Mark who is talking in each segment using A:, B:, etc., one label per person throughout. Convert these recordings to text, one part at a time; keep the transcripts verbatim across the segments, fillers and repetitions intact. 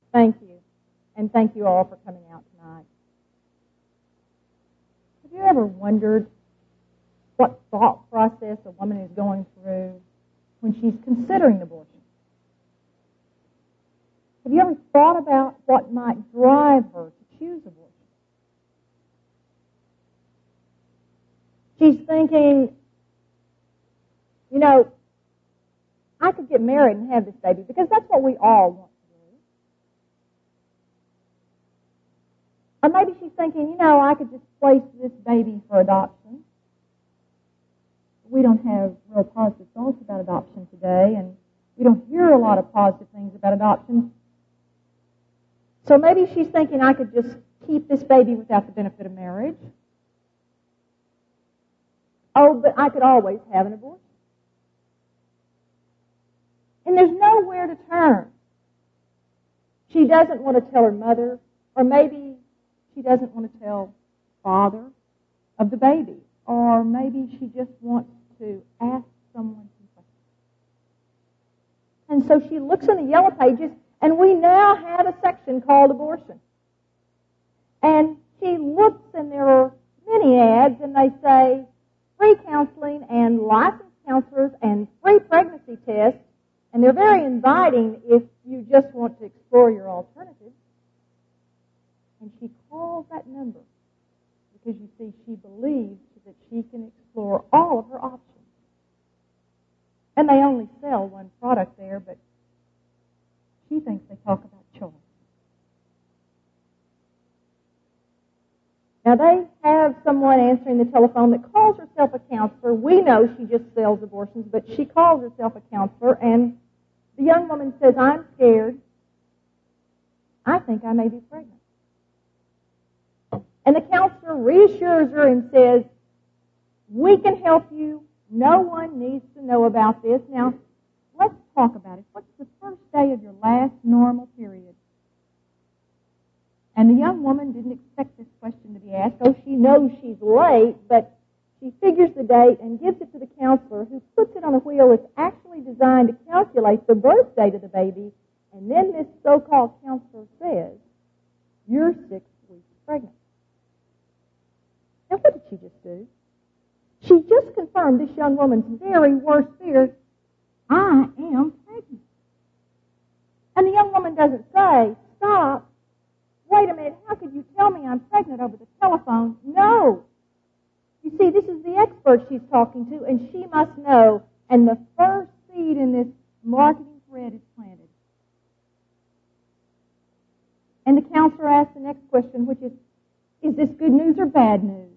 A: Thank you. And thank you all for coming out tonight. Have you ever wondered what thought process a woman is going through when she's considering abortion? Have you ever thought about what might drive her to choose abortion? She's thinking, you know, I could get married and have this baby because that's what we all want to do. Or maybe she's thinking, you know, I could just place this baby for adoption. We don't have real positive thoughts about adoption today, and we don't hear a lot of positive things about adoption. So maybe she's thinking I could just keep this baby without the benefit of marriage. Oh, but I could always have an abortion. And there's nowhere to turn. She doesn't want to tell her mother, or maybe she doesn't want to tell father of the baby, or maybe she just wants to ask someone some questions. And so she looks in the yellow pages, and we now have a section called abortion. And she looks, and there are many ads, and they say free counseling and licensed counselors and free pregnancy tests. And they're very inviting if you just want to explore your alternatives. And she calls that number because, you see, she believes that she can explore all of her options. And they only sell one product there, but she thinks they talk about choice. Now, they have someone answering the telephone that calls herself a counselor. We know she just sells abortions, but she calls herself a counselor, and the young woman says, I'm scared. I think I may be pregnant. And the counselor reassures her and says, we can help you. No one needs to know about this. Now, let's talk about it. What's the first day of your last normal period? And the young woman didn't expect this question to be asked. Oh, she knows she's late, but she figures the date and gives it to the counselor, who puts it on a wheel that's actually designed to calculate the birth date of the baby. And then this so-called counselor says, you're six weeks pregnant. Now, what did she just do? She just confirmed this young woman's very worst fear. I am pregnant. And the young woman doesn't say, stop. Wait a minute, how could you tell me I'm pregnant over the telephone? No. You see, this is the expert she's talking to, and she must know. And the first seed in this marketing thread is planted. And the counselor asks the next question, which is, is this good news or bad news?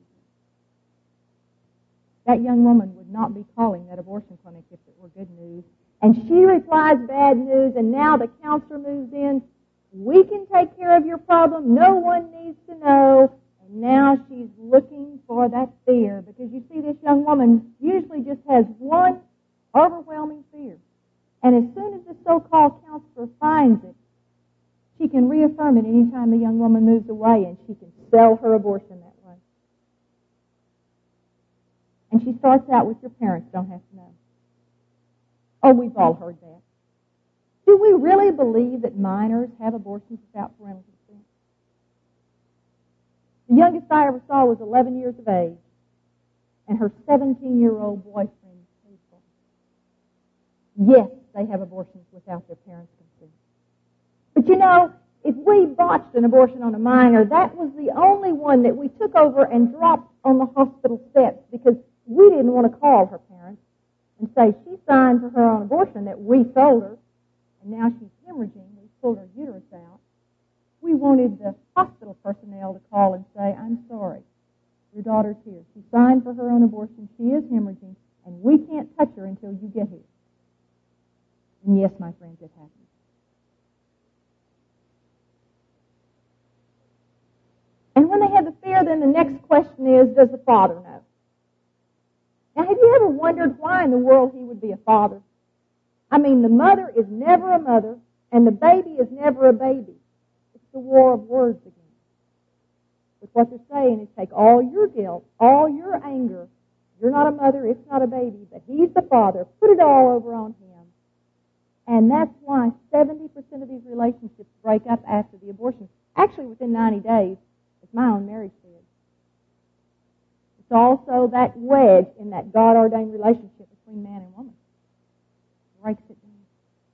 A: That young woman would not be calling that abortion clinic if it were good news. And she replies, bad news, and now the counselor moves in. We can take care of your problem. No one needs to know. And now she's looking for that fear. Because you see, this young woman usually just has one overwhelming fear. And as soon as the so-called counselor finds it, she can reaffirm it any time the young woman moves away, and she can sell her abortion that way. And she starts out with, your parents don't have to know. Oh, we've all heard that. Do we really believe that minors have abortions without parental consent? The youngest I ever saw was eleven years of age, and her seventeen-year-old boyfriend paid for it. Yes, they have abortions without their parents' consent. But you know, if we botched an abortion on a minor, that was the only one that we took over and dropped on the hospital steps because we didn't want to call her parents and say she signed for her own abortion that we sold her, and now she's hemorrhaging. We pulled her uterus out. We wanted the hospital personnel to call and say, I'm sorry, your daughter's here. She signed for her own abortion. She is hemorrhaging, and we can't touch her until you get here. And yes, my friends, it happened. And when they have the fear, then the next question is, does the father know? Now, have you ever wondered why in the world he would be a father? I mean, the mother is never a mother, and the baby is never a baby. It's the war of words again. But what they're saying is take all your guilt, all your anger. You're not a mother, it's not a baby, but he's the father. Put it all over on him. And that's why seventy percent of these relationships break up after the abortion. Actually, within ninety days, as my own marriage did. It's also that wedge in that God-ordained relationship between man and woman. Breaks it down.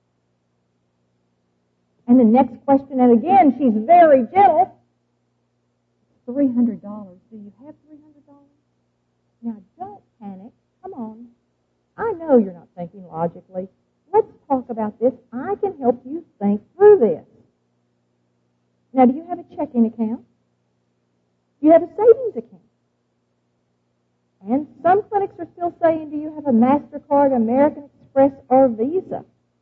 A: And the next question, and again, she's very gentle. three hundred dollars. Do you have three hundred dollars? Now, don't panic. Come on. I know you're not thinking logically. Let's talk about this. I can help you think through this. Now, do you have a checking account? Do you have a savings account? And some clinics are still saying, do you have a MasterCard, American Express, or Visa?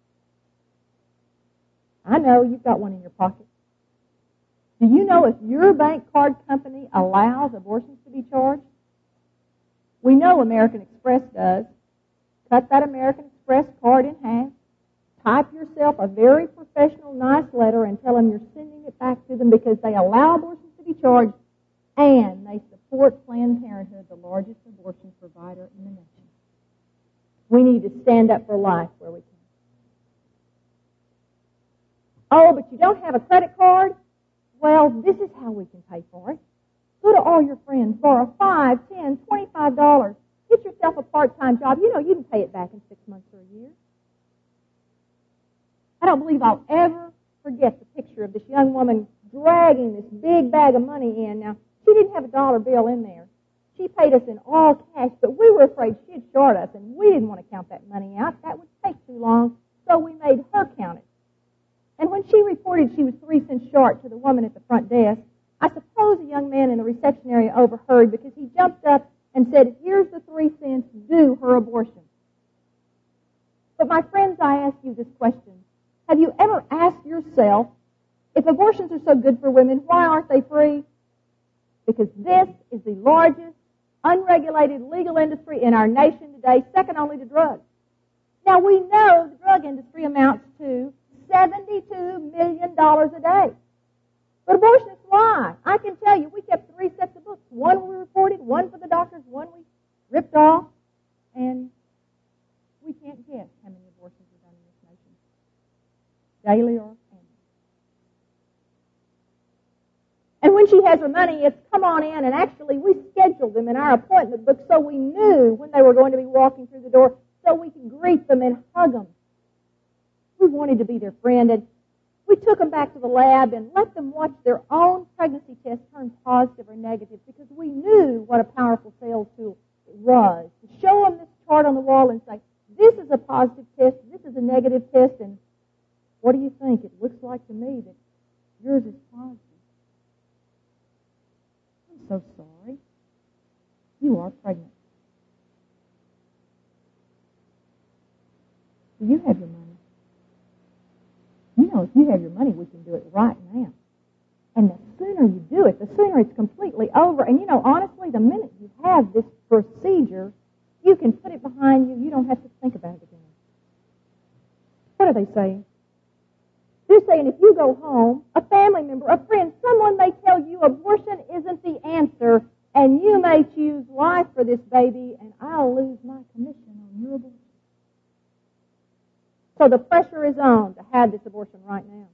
A: I know you've got one in your pocket. Do you know if your bank card company allows abortions to be charged? We know American Express does. Cut that American Express card in half. Type yourself a very professional, nice letter and tell them you're sending it back to them because they allow abortions to be charged and they support Planned Parenthood, the largest abortion provider in the nation. We need to stand up for life where we can. Oh, but you don't have a credit card? Well, this is how we can pay for it. Go to all your friends, borrow five, ten, twenty-five dollars. Get yourself a part-time job. You know you can pay it back in six months or a year. I don't believe I'll ever forget the picture of this young woman dragging this big bag of money in. Now, she didn't have a dollar bill in there. She paid us in all cash, but we were afraid she'd short us, and we didn't want to count that money out. That would take too long, so we made her count it. And when she reported she was three cents short to the woman at the front desk, I suppose a young man in the reception area overheard because he jumped up and said, here's the three cents, do her abortion. But my friends, I ask you this question. Have you ever asked yourself, if abortions are so good for women, why aren't they free? Because this is the largest unregulated legal industry in our nation today, second only to drugs. Now, we know the drug industry amounts to seventy-two million dollars a day. But abortionists lie. I can tell you, we kept three sets of books. One we reported, one for the doctors, one we ripped off, and we can't guess how many abortions are done in this nation, daily or annually. And when she has her money, it's come on in, and actually we scheduled them in our appointment book so we knew when they were going to be walking through the door so we could greet them and hug them. We wanted to be their friend, and we took them back to the lab and let them watch their own pregnancy test turn positive or negative because we knew what a powerful sales tool it was. To show them this chart on the wall and say, this is a positive test, this is a negative test, and what do you think? It looks like to me that yours is positive. I'm so sorry. You are pregnant. Do you have your money? You know, if you have your money, we can do it right now. And the sooner you do it, the sooner it's completely over. And, you know, honestly, the minute you have this procedure, you can put it behind you. You don't have to think about it again. What are they saying? They're saying if you go home, a family member, a friend, someone may tell you abortion isn't the answer, and you may choose life for this baby, and I'll lose my commission on your abortion. So the pressure is on to have this abortion right now.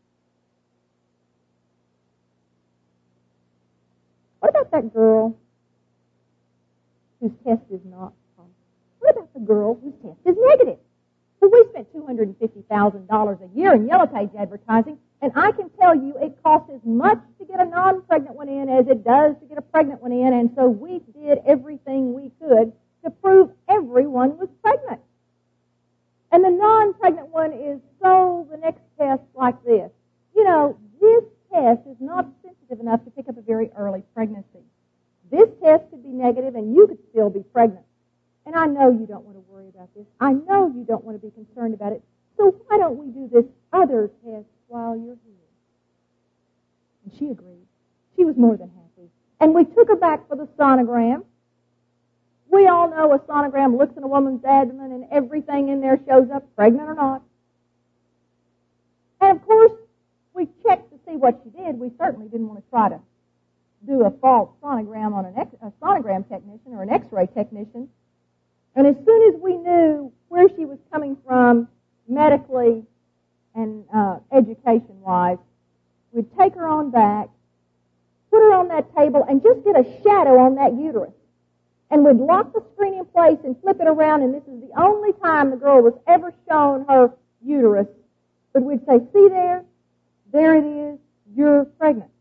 A: What about that girl whose test is not positive? What about the girl whose test is negative? Well, we spent two hundred fifty thousand dollars a year in Yellow Page advertising, and I can tell you it costs as much to get a non-pregnant one in as it does to get a pregnant one in, and so we did everything we could to prove everyone was pregnant. And the non-pregnant one is sold the next test like this. You know, this test is not sensitive enough to pick up a very early pregnancy. This test could be negative and you could still be pregnant. And I know you don't want to worry about this. I know you don't want to be concerned about it. So why don't we do this other test while you're here? And she agreed. She was more than happy. And we took her back for the sonogram. We all know a sonogram looks in a woman's abdomen and everything in there shows up, pregnant or not. And of course, we checked to see what she did. We certainly didn't want to try to do a false sonogram on an ex- a sonogram technician or an x-ray technician. And as soon as we knew where she was coming from medically and uh, education-wise, we'd take her on back, put her on that table, and just get a shadow on that uterus. And we'd lock the screen in place and flip it around, and this is the only time the girl was ever shown her uterus. But we'd say, see there? There it is. You're pregnant.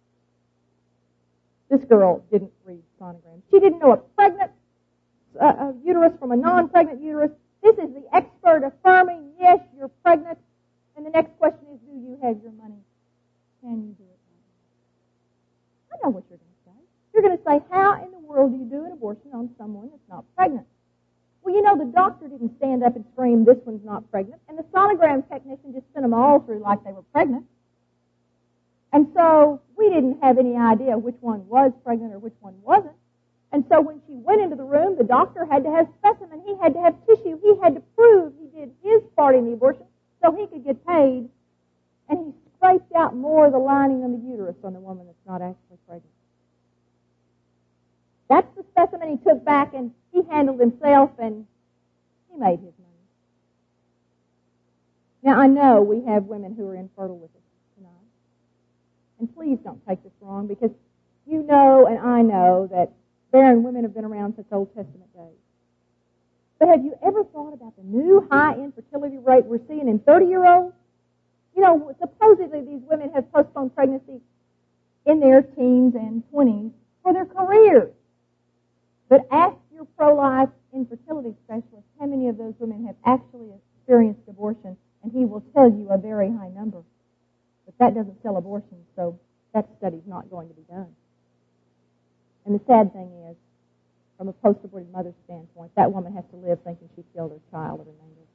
A: This girl didn't read sonograms. She didn't know a pregnant uh, a uterus from a non-pregnant uterus. This is the expert affirming, yes, you're pregnant. And the next question is, do you have your money? Can you do it? I know what you're going to say. You're going to say, how in the world do you do an abortion on someone that's not pregnant? Well, you know, the doctor didn't stand up and scream, this one's not pregnant. And the sonogram technician just sent them all through like they were pregnant. And so we didn't have any idea which one was pregnant or which one wasn't. And so when she went into the room, the doctor had to have specimen. He had to have tissue. He had to prove he did his part in the abortion so he could get paid. And he scraped out more of the lining on the uterus on the woman that's not actually pregnant. That's the specimen he took back, and he handled himself, and he made his money. Now, I know we have women who are infertile with us tonight. And please don't take this wrong, because you know and I know that barren women have been around since Old Testament days. But have you ever thought about the new high infertility rate we're seeing in thirty-year-olds? You know, supposedly these women have postponed pregnancy in their teens and twenties for their careers. But ask your pro-life infertility specialist how many of those women have actually experienced abortion, and he will tell you a very high number. But that doesn't sell abortion, so that study's not going to be done. And the sad thing is, from a post-aborted mother's standpoint, that woman has to live thinking she killed her child the remainder of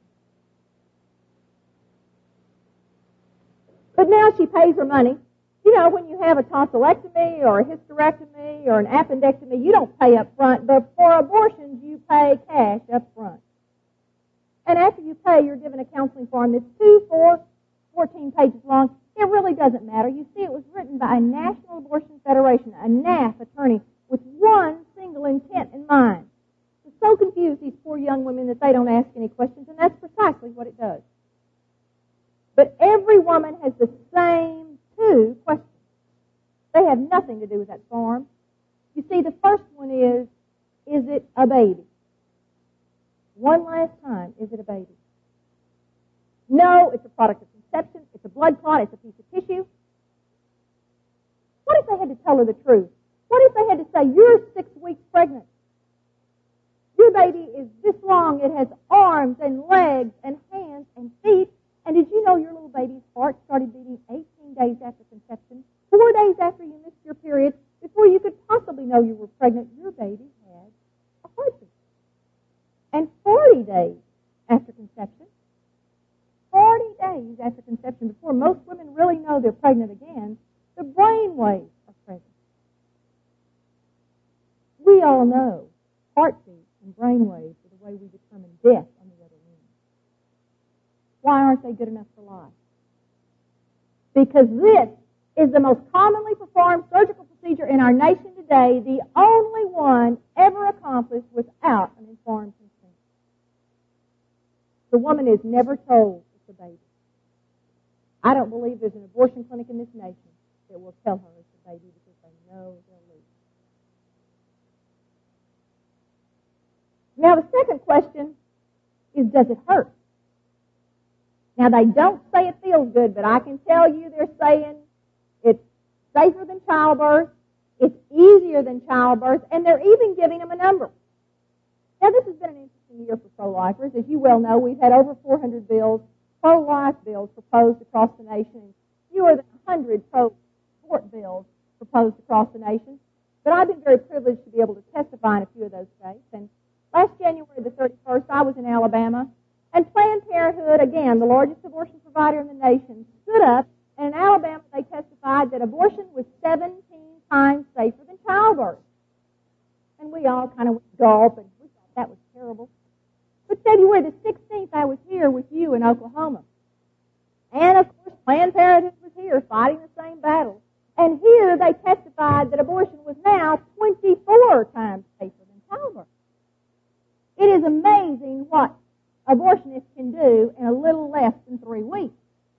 A: it. But now she pays her money. You know, when you have a tonsillectomy or a hysterectomy or an appendectomy, you don't pay up front, but for abortions, you pay cash up front. And after you pay, you're given a counseling form that's two, four, fourteen pages long. It really doesn't matter. You see, it was written by a National Abortion Federation, a N A F attorney, with one single intent in mind. To so confuse these poor young women that they don't ask any questions, and that's precisely what it does. But every woman has the same two questions. They have nothing to do with that form. You see, the first one is, is it a baby? One last time, is it a baby? No, it's a product of conception. It's a blood clot. It's a piece of tissue. What if they had to tell her the truth? What if they had to say, you're six weeks pregnant? Your baby is this long. It has arms and legs and hands and feet. And did you know your little baby's heart started beating eighteen days after conception? Four days after you missed your period, before you could possibly know you were pregnant, your baby had a heartbeat. And forty days after conception, forty days after conception, before most women really know they're pregnant again, the brain waves are present. We all know heartbeat and brain waves are the way we determine death on the other end. Why aren't they good enough for life? Because this is the most commonly performed surgical procedure in our nation today, the only one ever accomplished without an informed consent. The woman is never told it's a baby. I don't believe there's an abortion clinic in this nation that will tell her it's a baby because they know they'll lose. Now, the second question is, does it hurt? Now, they don't say it feels good, but I can tell you they're saying it's safer than childbirth, it's easier than childbirth, and they're even giving them a number. Now, this has been an interesting year for pro-lifers. As you well know, we've had over four hundred bills, pro-life bills proposed across the nation, and fewer than one hundred pro-abort bills proposed across the nation. But I've been very privileged to be able to testify in a few of those states. And last January the thirty-first, I was in Alabama, and Planned Parenthood, again, the largest abortion provider in the nation, stood up, and in Alabama they testified that abortion was seventeen times safer than childbirth. And we all kind of went gulp, and we thought that was terrible. But February the sixteenth, I was here with you in Oklahoma. And, of course, Planned Parenthood was here fighting the same battle. And here they testified that abortion was now twenty-four times safer than childbirth. It is amazing what abortionists can do in a little less than three weeks.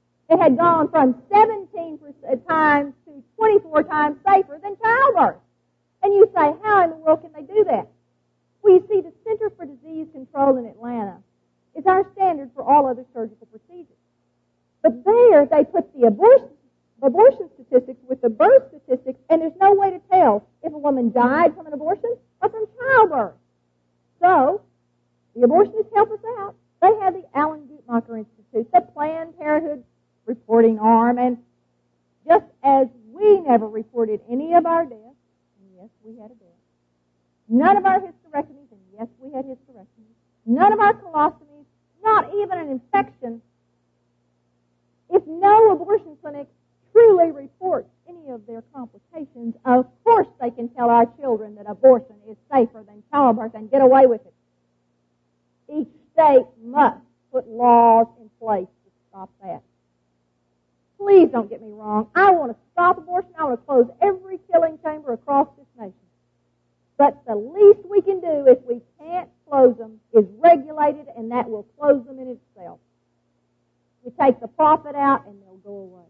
A: times to twenty-four times safer than childbirth. And you say, how in the world can they do that? Well, you see, the Center for Disease Control in Atlanta is our standard for all other surgical procedures. But there, they put the abortion, abortion statistics with the birth statistics, and there's no way to tell if a woman died from an abortion or from childbirth. So, the abortionists help us out. They have the Alan Guttmacher Institute, the Planned Parenthood reporting arm, and just as we never reported any of our deaths, and yes, we had a death, none of our hysterectomies, and yes, we had hysterectomies, none of our colostomies, not even an infection. If no abortion clinic truly reports any of their complications, of course they can tell our children that abortion is safer than childbirth and get away with it. Each state must put laws in place to stop that. Please don't get me wrong. I want to stop abortion. I want to close every killing chamber across this nation. But the least we can do if we can't close them is regulate it, and that will close them in itself. You take the profit out, and they'll go away.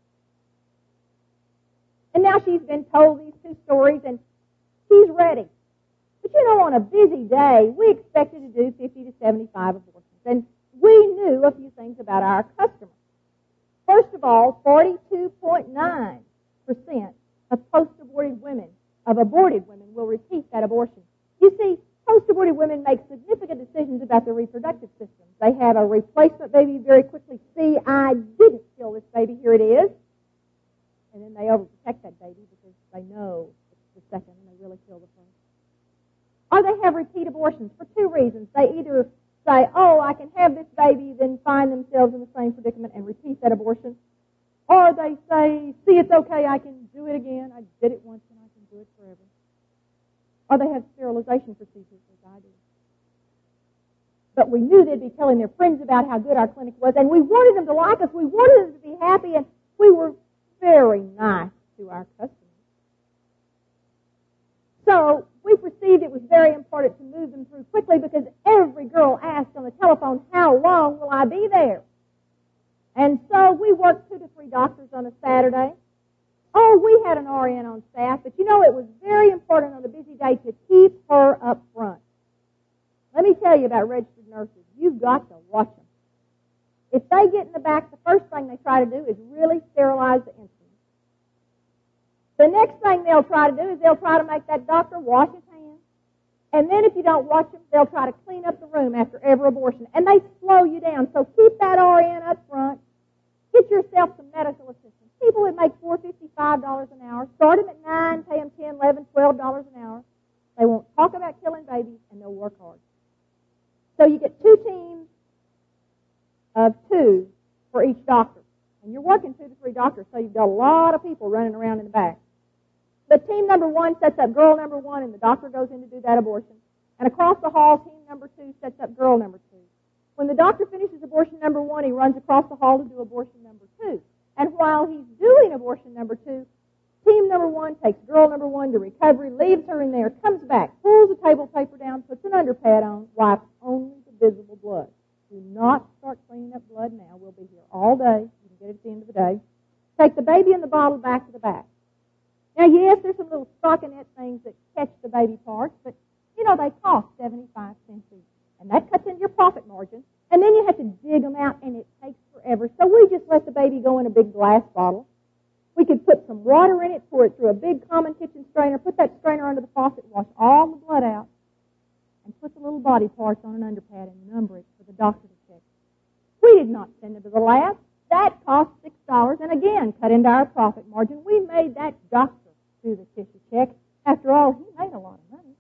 A: And now she's been told these two stories, and she's ready. But you know, on a busy day, we expected to do fifty to seventy-five abortions. And we knew a few things about our customers. First of all, forty-two point nine percent of post-aborted women, of aborted women, will repeat that abortion. You see, post-aborted women make significant decisions about their reproductive system. They have a replacement baby very quickly. See, I didn't kill this baby. Here it is. And then they overprotect that baby because they know it's the second and they really kill the first. Or they have repeat abortions for two reasons. They either say, oh, I can have this baby, then find themselves in the same predicament and repeat that abortion. Or they say, see, it's okay, I can do it again. I did it once and I can do it forever. Or they have sterilization procedures, as I do. But we knew they'd be telling their friends about how good our clinic was, and we wanted them to like us. We wanted them to be happy, and we were very nice to our customers. So we perceived it was very important to move them through quickly because every girl asked on the telephone, how long will I be there? And so we worked two to three doctors on a Saturday. Oh, we had an R N on staff, but you know it was very important on a busy day to keep her up front. Let me tell you about registered nurses. You've got to watch them. If they get in the back, the first thing they try to do is really sterilize the instrument. The next thing they'll try to do is they'll try to make that doctor wash his hands. And then if you don't watch them, they'll try to clean up the room after every abortion. And they slow you down. So keep that R N up front. Get yourself some medical assistance. People that make four dollars and fifty-five cents an hour, start them at nine, pay them ten dollars, eleven dollars, twelve dollars an hour. They won't talk about killing babies, and they'll work hard. So you get two teams of two for each doctor. And you're working two to three doctors, so you've got a lot of people running around in the back. But team number one sets up girl number one, and the doctor goes in to do that abortion. And across the hall, team number two sets up girl number two. When the doctor finishes abortion number one, he runs across the hall to do abortion number two. And while he's doing abortion number two, team number one takes girl number one to recovery, leaves her in there, comes back, pulls the table paper down, puts an underpad on, wipes only the visible blood. Do not start cleaning up blood now. We'll be here all day. You can get it at the end of the day. Take the baby and the bottle back to the back. Now, yes, there's some little stockinette things that catch the baby parts, but, you know, they cost seventy-five cents each. And that cuts into your profit margin. And then you have to dig them out, and it takes forever. So we just let the baby go in a big glass bottle. We could put some water in it, pour it through a big common kitchen strainer, put that strainer under the faucet, wash all the blood out, and put the little body parts on an underpad and number it for the doctor to check. We did not send it to the lab. That cost six dollars, and again, cut into our profit margin. We made that doctor do the tissue check. After all, he made a lot of money.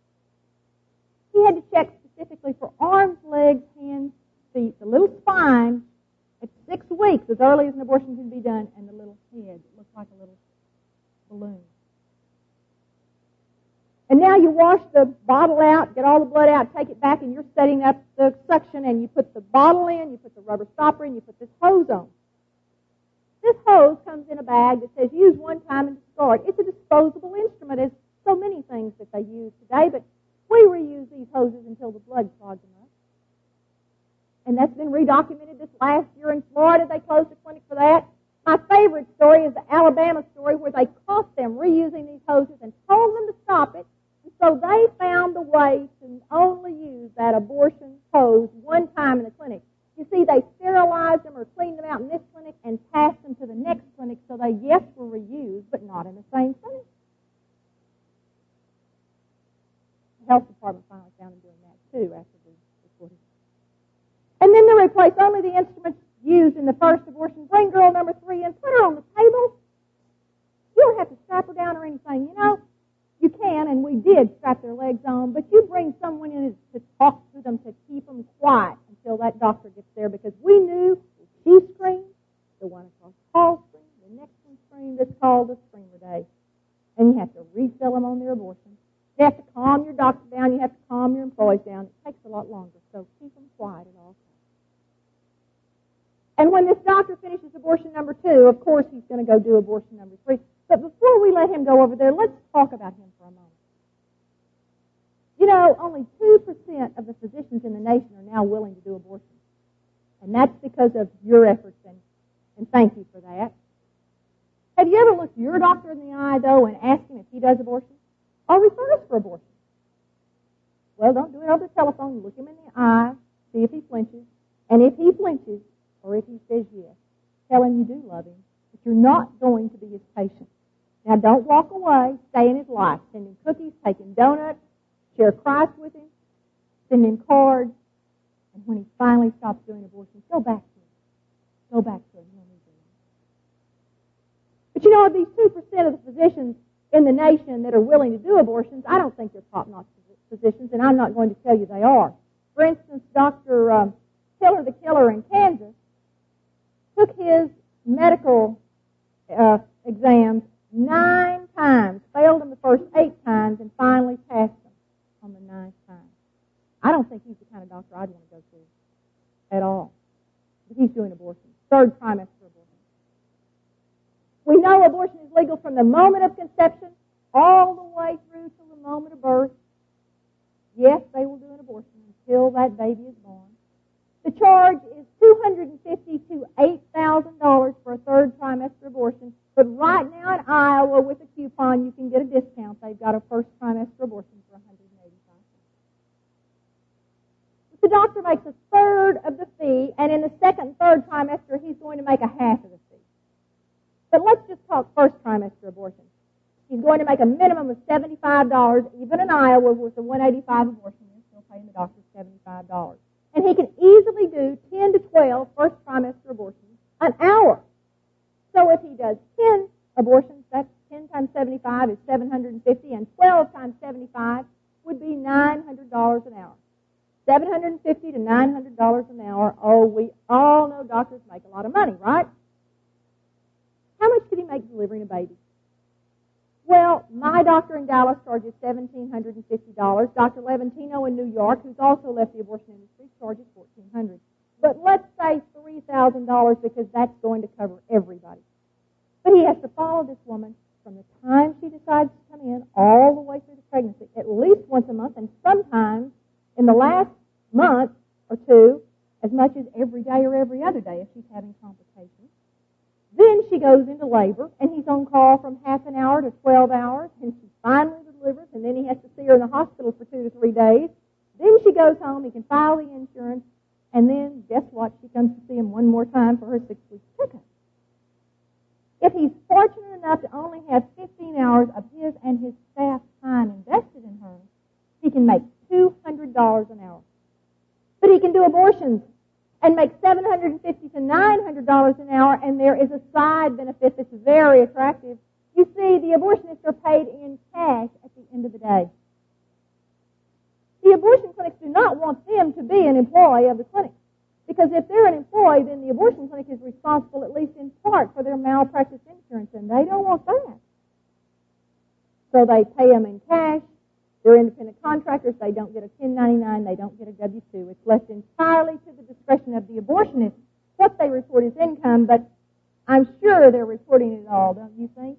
A: He had to check specifically for arms, legs, hands, feet, the little spine at six weeks, as early as an abortion can be done, and the little head. It looks like a little balloon. And now you wash the bottle out, get all the blood out, take it back, and you're setting up the suction, and you put the bottle in, you put the rubber stopper in, you put this hose on. This hose comes in a bag that says use one time and discard. It's a disposable instrument, as so many things that they use today, but we reuse these hoses until the blood clogs them up. And that's been redocumented this last year in Florida. They closed the clinic for that. My favorite story is the Alabama story where they caught them reusing these hoses and told them to stop it. And so they found a way to only use that abortion hose one time in the clinic. You see, they sterilized them or cleaned them out in this clinic and passed them to the next clinic, so they, yes, were reused, but not in the same clinic. The health department finally found them doing that, too, after we reported. And then they replaced only the instruments used in the first abortion. Bring girl number three in, put her on the table. You don't have to strap her down or anything. You know, you can, and we did strap their legs on, but you bring someone in to talk to them, to keep them quiet until that doctor gets there, because we knew if she screamed, the one across the hall screamed, the next one screamed. It's called a screamer day. And you have to refill them on their abortion. You have to calm your doctor down. You have to calm your employees down. It takes a lot longer, so keep them quiet at all times. And when this doctor finishes abortion number two, of course he's going to go do abortion number three. But before we let him go over there, let's talk about him for a moment. You know, only two percent of the physicians in the nation are now willing to do abortion. And that's because of your efforts, and, and thank you for that. Have you ever looked your doctor in the eye, though, and asked him if he does abortion? Or refers for abortion? Well, don't do it over the telephone. Look him in the eye, see if he flinches. And if he flinches, or if he says yes, tell him you do love him, but you're not going to be his patient. Now, don't walk away. Stay in his life. Send him cookies, take him donuts, share Christ with him, send him cards, and when he finally stops doing abortions, go back to him. Go back to him. He'll need you. But you know, of these two percent of the physicians in the nation that are willing to do abortions, I don't think they're top-notch physicians, and I'm not going to tell you they are. For instance, Doctor Um, Tiller the Killer in Kansas took his medical uh, exams nine times, failed them the first eight times, and finally passed them on the ninth time. I don't think he's the kind of doctor I'd want to go to at all. But he's doing abortion, third trimester abortion. We know abortion is legal from the moment of conception all the way through to the moment of birth. Yes, they will do an abortion until that baby is born. The charge is two hundred fifty dollars to eight thousand dollars for a third trimester abortion. But right now in Iowa, with a coupon, you can get a discount. They've got a first trimester abortion for one hundred eighty-five dollars. If the doctor makes a third of the fee, and in the second, third trimester, he's going to make a half of the fee. But let's just talk first trimester abortion. He's going to make a minimum of seventy-five dollars. Even in Iowa, with the one hundred eighty-five abortion, you're still paying the doctor seventy-five dollars. And he can easily do ten to twelve first trimester abortions an hour. So if he does ten abortions, that's ten times seventy-five is seven hundred fifty, and twelve times seventy-five would be nine hundred dollars an hour. seven hundred fifty to nine hundred dollars an hour. Oh, we all know doctors make a lot of money, right? How much could he make delivering a baby? Well, my doctor in Dallas charges one thousand seven hundred fifty dollars. Doctor Levantino in New York, who's also left the abortion industry, charges one thousand four hundred dollars. But let's say three thousand dollars, because that's going to cover everybody. But he has to follow this woman from the time she decides to come in all the way through the pregnancy, at least once a month, and sometimes in the last month or two, as much as every day or every other day if she's having complications. Then she goes into labor, and he's on call from half an hour to twelve hours, and she finally delivers, and then he has to see her in the hospital for two to three days. Then she goes home, he can file the insurance, and then, guess what? She comes to see him one more time for her six-week checkup. If he's fortunate enough to only have fifteen hours of his and his staff's time invested in her, he can make two hundred dollars an hour. But he can do abortions and make seven hundred fifty to nine hundred dollars an hour, and there is a side benefit that's very attractive. You see, the abortionists are paid in cash at the end of the day. The abortion clinics do not want them to be an employee of the clinic, because if they're an employee, then the abortion clinic is responsible, at least in part, for their malpractice insurance, and they don't want that. So they pay them in cash. They're independent contractors. They don't get a ten ninety-nine. They don't get a W two. It's left entirely to the discretion of the abortionist what they report as income, but I'm sure they're reporting it all, don't you think?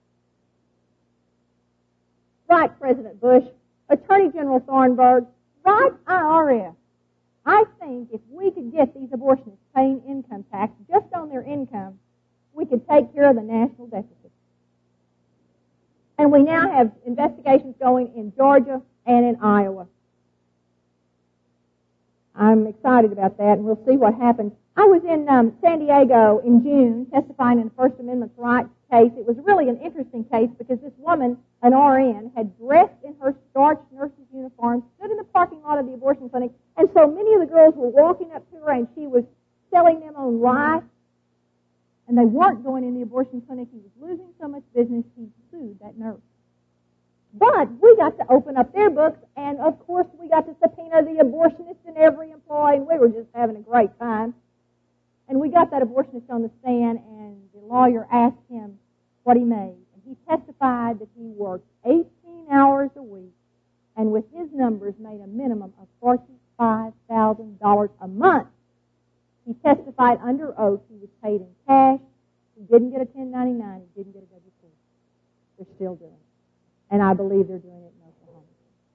A: Right, President Bush, Attorney General Thornburg, right, I R S. I think if we could get these abortionists paying income tax just on their income, we could take care of the national deficit. And we now have investigations going in Georgia and in Iowa. I'm excited about that, and we'll see what happens. I was in um, San Diego in June testifying in the First Amendment rights case. It was really an interesting case because this woman, an R N, had dressed in her starched nurse's uniform, stood in the parking lot of the abortion clinic, and so many of the girls were walking up to her, and she was selling them on life, and they weren't going in the abortion clinic. He was losing so much business, he sued that nurse. But we got to open up their books, and of course we got to subpoena the abortionist in every employee, and we were just having a great time. And we got that abortionist on the stand, and the lawyer asked him what he made. And he testified that he worked eighteen hours a week, and with his numbers made a minimum of forty-five thousand dollars a month. He testified under oath he was paid in cash. He didn't get a ten ninety-nine. He didn't get a W two. They're still doing it. And I believe they're doing it in Oklahoma.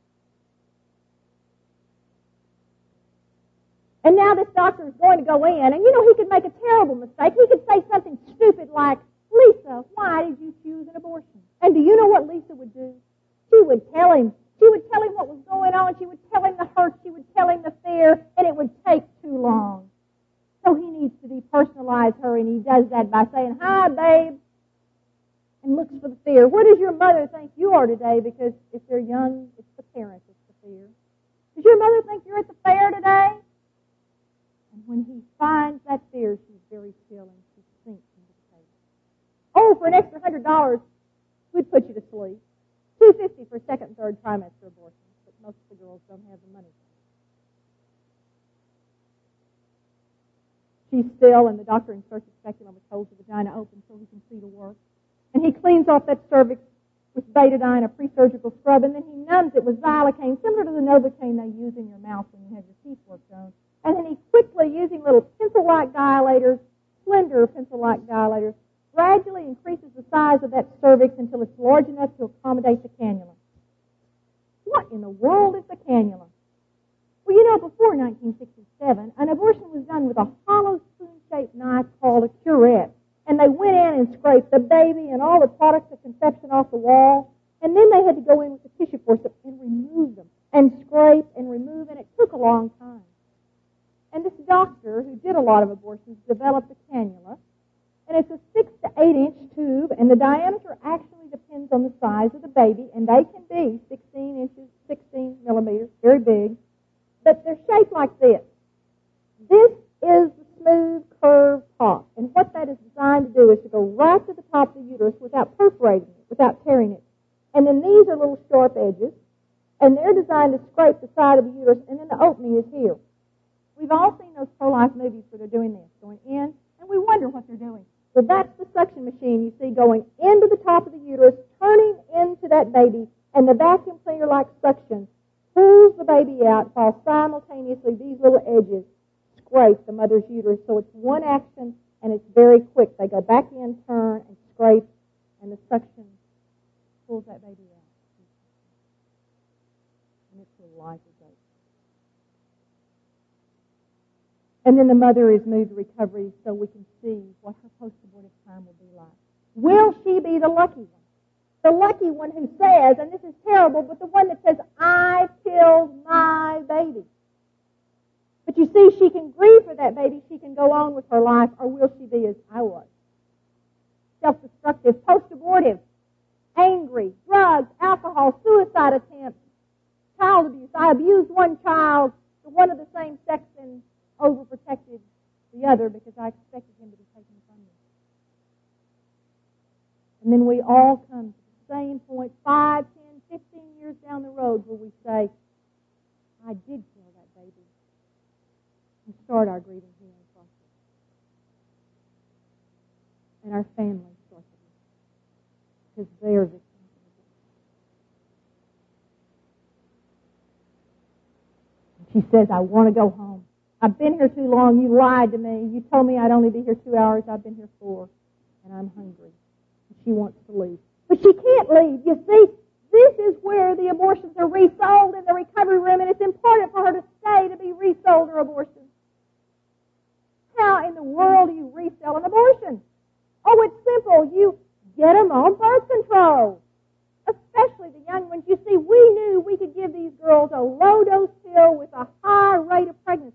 A: And now this doctor is going to go in, and you know, he could make a terrible mistake. He could say something stupid like, Lisa, why did you choose an abortion? And do you know what Lisa would do? She would tell him. She would tell him what was going on. She would tell him the hurt. She would tell him the fear, and it would take too long. So he needs to depersonalize her, and he does that by saying, hi, babe, and looks for the fear. Where does your mother think you are today? Because if they're young, it's the parents, it's the fear. Does your mother think you're at the fair today? And when he finds that fear, she's very still and she sinks into the table. Oh, for an extra one hundred dollars, we'd put you to sleep. two hundred fifty dollars for second and third trimester abortion, but most of the girls don't have the money. She's still, and the doctor inserts a speculum which holds the vagina open so he can see the work. And he cleans off that cervix with betadine, a pre-surgical scrub, and then he numbs it with xylocaine, similar to the Novocaine they use in your mouth when you have your teeth worked on. And then he quickly, using little pencil-like dilators, slender pencil-like dilators, gradually increases the size of that cervix until it's large enough to accommodate the cannula. What in the world is the cannula? Well, you know, before nineteen sixty-seven, an abortion was done with a hollow spoon-shaped knife called a curette. And they went in and scraped the baby and all the products of conception off the wall. And then they had to go in with the tissue forceps and remove them, and scrape and remove, and it took a long time. And this doctor, who did a lot of abortions, developed a cannula. And it's a six to eight inch tube, and the diameter actually depends on the size of the baby, and they can be sixteen inches, sixteen millimeters, very big. But they're shaped like this. This is the smooth, curved top. And what that is designed to do is to go right to the top of the uterus without perforating it, without tearing it. And then these are little sharp edges, and they're designed to scrape the side of the uterus, and then the opening is here. We've all seen those pro-life movies where they're doing this, going in, and we wonder what they're doing. Well, that's the suction machine you see going into the top of the uterus, turning into that baby, and the vacuum cleaner-like suction pulls the baby out while simultaneously these little edges scrape the mother's uterus. So it's one action, and it's very quick. They go back in, turn, and scrape, and the suction pulls that baby out. And it's a life is over. And then the mother is moved to recovery so we can see what her post-abortive time will be like. Will she be the lucky one? The lucky one who says, and this is terrible, but the one that says, I killed my baby. But you see, she can grieve for that baby. She can go on with her life, or will she be as I was? Self-destructive, post-abortive, angry, drugs, alcohol, suicide attempts, child abuse. I abused one child, the one of the same sex, and overprotected the other because I expected him to be taken from me. And then we all come to the same point, five, ten, fifteen years down the road, where we say, I did kill that baby. And start our grieving healing process. And our family starts it. Because they're victims. She says, I want to go home. I've been here too long. You lied to me. You told me I'd only be here two hours. I've been here four. And I'm hungry. And she wants to leave. But she can't leave. You see, this is where the abortions are resold in the recovery room, and it's important for her to stay to be resold her abortion. How in the world do you resell an abortion? Oh, it's simple. You get them on birth control, especially the young ones. You see, we knew we could give these girls a low-dose pill with a high rate of pregnancy.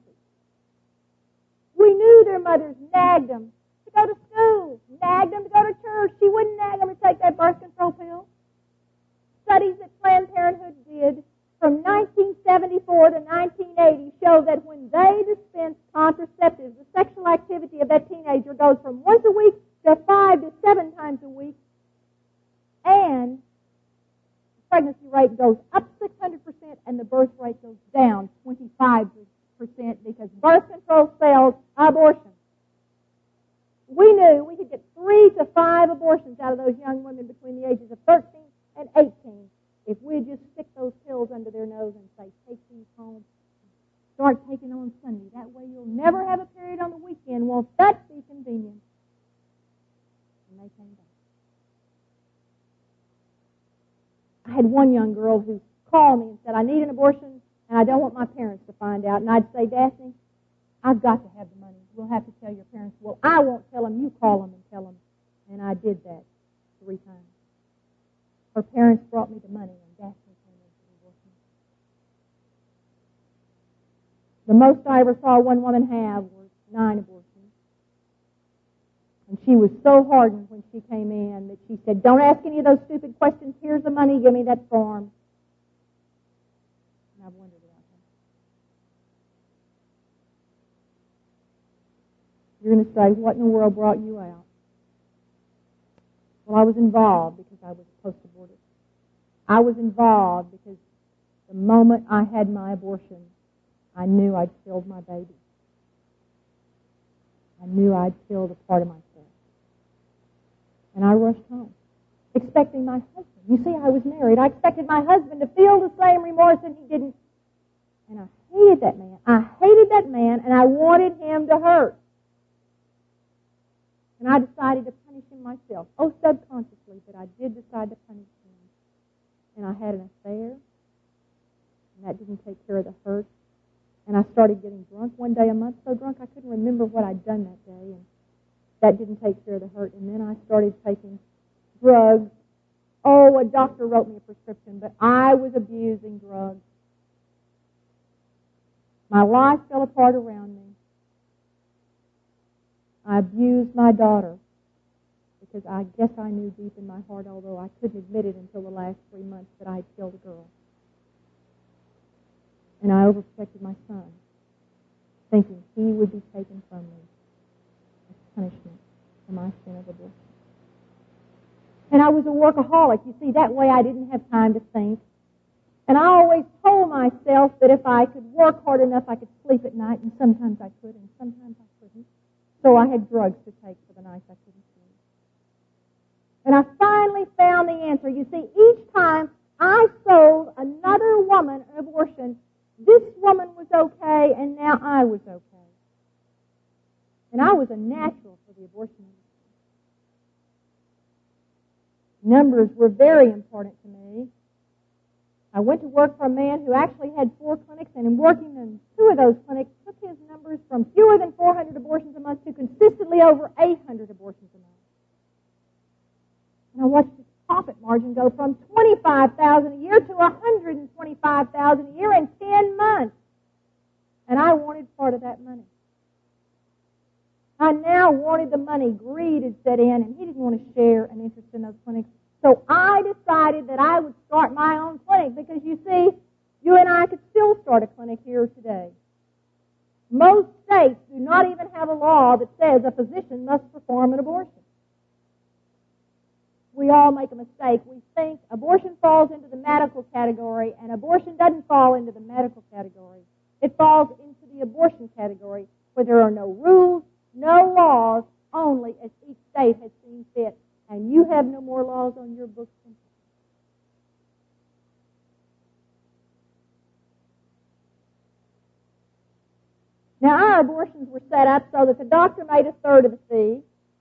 A: We knew their mothers nagged them to go to school, nagged them to go to church. She wouldn't nag them to take that birth control pill. Studies that Planned Parenthood did from nineteen seventy-four to nineteen eighty show that when they dispense contraceptives, the sexual activity of that teenager goes from once a week to five to seven times a week, and the pregnancy rate goes up six hundred percent and the birth rate goes down twenty-five percent because birth control sells abortion. We knew we could get three to five abortions out of those young women between the ages of thirteen and eighteen if we'd just stick those pills under their nose and say, take these home, start taking on Sunday. That way you'll never have a period on the weekend. Won't that be convenient? And they came back. I had one young girl who called me and said, I need an abortion and I don't want my parents to find out. And I'd say, Daphne, I've got to have the money. We'll have to tell your parents. Well, I won't tell them. You call them and tell them. And I did that three times. Her parents brought me the money, and Daphne came into the abortion. The most I ever saw one woman have was nine abortions. And she was so hardened when she came in that she said, don't ask any of those stupid questions. Here's the money. Give me that form. And I've wondered about that. You're going to say, what in the world brought you out? Well, I was involved because I was post-abortive. I was involved because the moment I had my abortion, I knew I'd killed my baby. I knew I'd killed a part of myself. And I rushed home, expecting my husband. You see, I was married. I expected my husband to feel the same remorse, and he didn't. And I hated that man. I hated that man, and I wanted him to hurt. And I decided to punish him myself. Oh, subconsciously, but I did decide to punish him. And I had an affair, and that didn't take care of the hurt. And I started getting drunk one day a month, so drunk I couldn't remember what I'd done that day, and that didn't take care of the hurt. And then I started taking drugs. Oh, a doctor wrote me a prescription, but I was abusing drugs. My life fell apart around me. I abused my daughter because I guess I knew deep in my heart, although I couldn't admit it until the last three months, that I had killed a girl. And I overprotected my son, thinking he would be taken from me as punishment for my sin of abortion. And I was a workaholic. You see, that way I didn't have time to think. And I always told myself that if I could work hard enough, I could sleep at night, and sometimes I could, and sometimes I couldn't. So I had drugs to take for the nights I couldn't sleep. And I finally found the answer. You see, each time I sold another woman an abortion, this woman was okay, and now I was okay. And I was a natural for the abortion industry. Numbers were very important to me. I went to work for a man who actually had four clinics, and in working in two of those clinics, took his numbers from fewer than four hundred abortions a month to consistently over eight hundred abortions a month. And I watched his profit margin go from twenty-five thousand dollars a year to one hundred twenty-five thousand dollars a year in ten months. And I wanted part of that money. I now wanted the money. Greed had set in, and he didn't want to share an interest in those clinics. So I decided that I would start my own clinic because, you see, you and I could still start a clinic here today. Most states do not even have a law that says a physician must perform an abortion. We all make a mistake. We think abortion falls into the medical category, and abortion doesn't fall into the medical category. It falls into the abortion category where there are no rules, no laws, only as each state has seen fit. And you have no more laws on your books than Now, our abortions were set up so that the doctor made a third of the fee.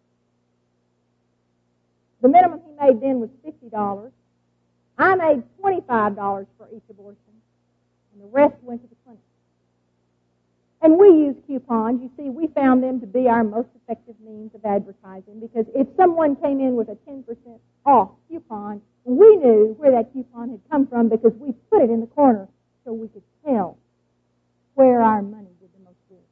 A: The minimum he made then was fifty dollars. I made twenty-five dollars for each abortion, and the rest went to the clinic. And we use coupons. You see, we found them to be our most effective means of advertising because if someone came in with a ten percent off coupon, we knew where that coupon had come from because we put it in the corner so we could tell where our money did the most good.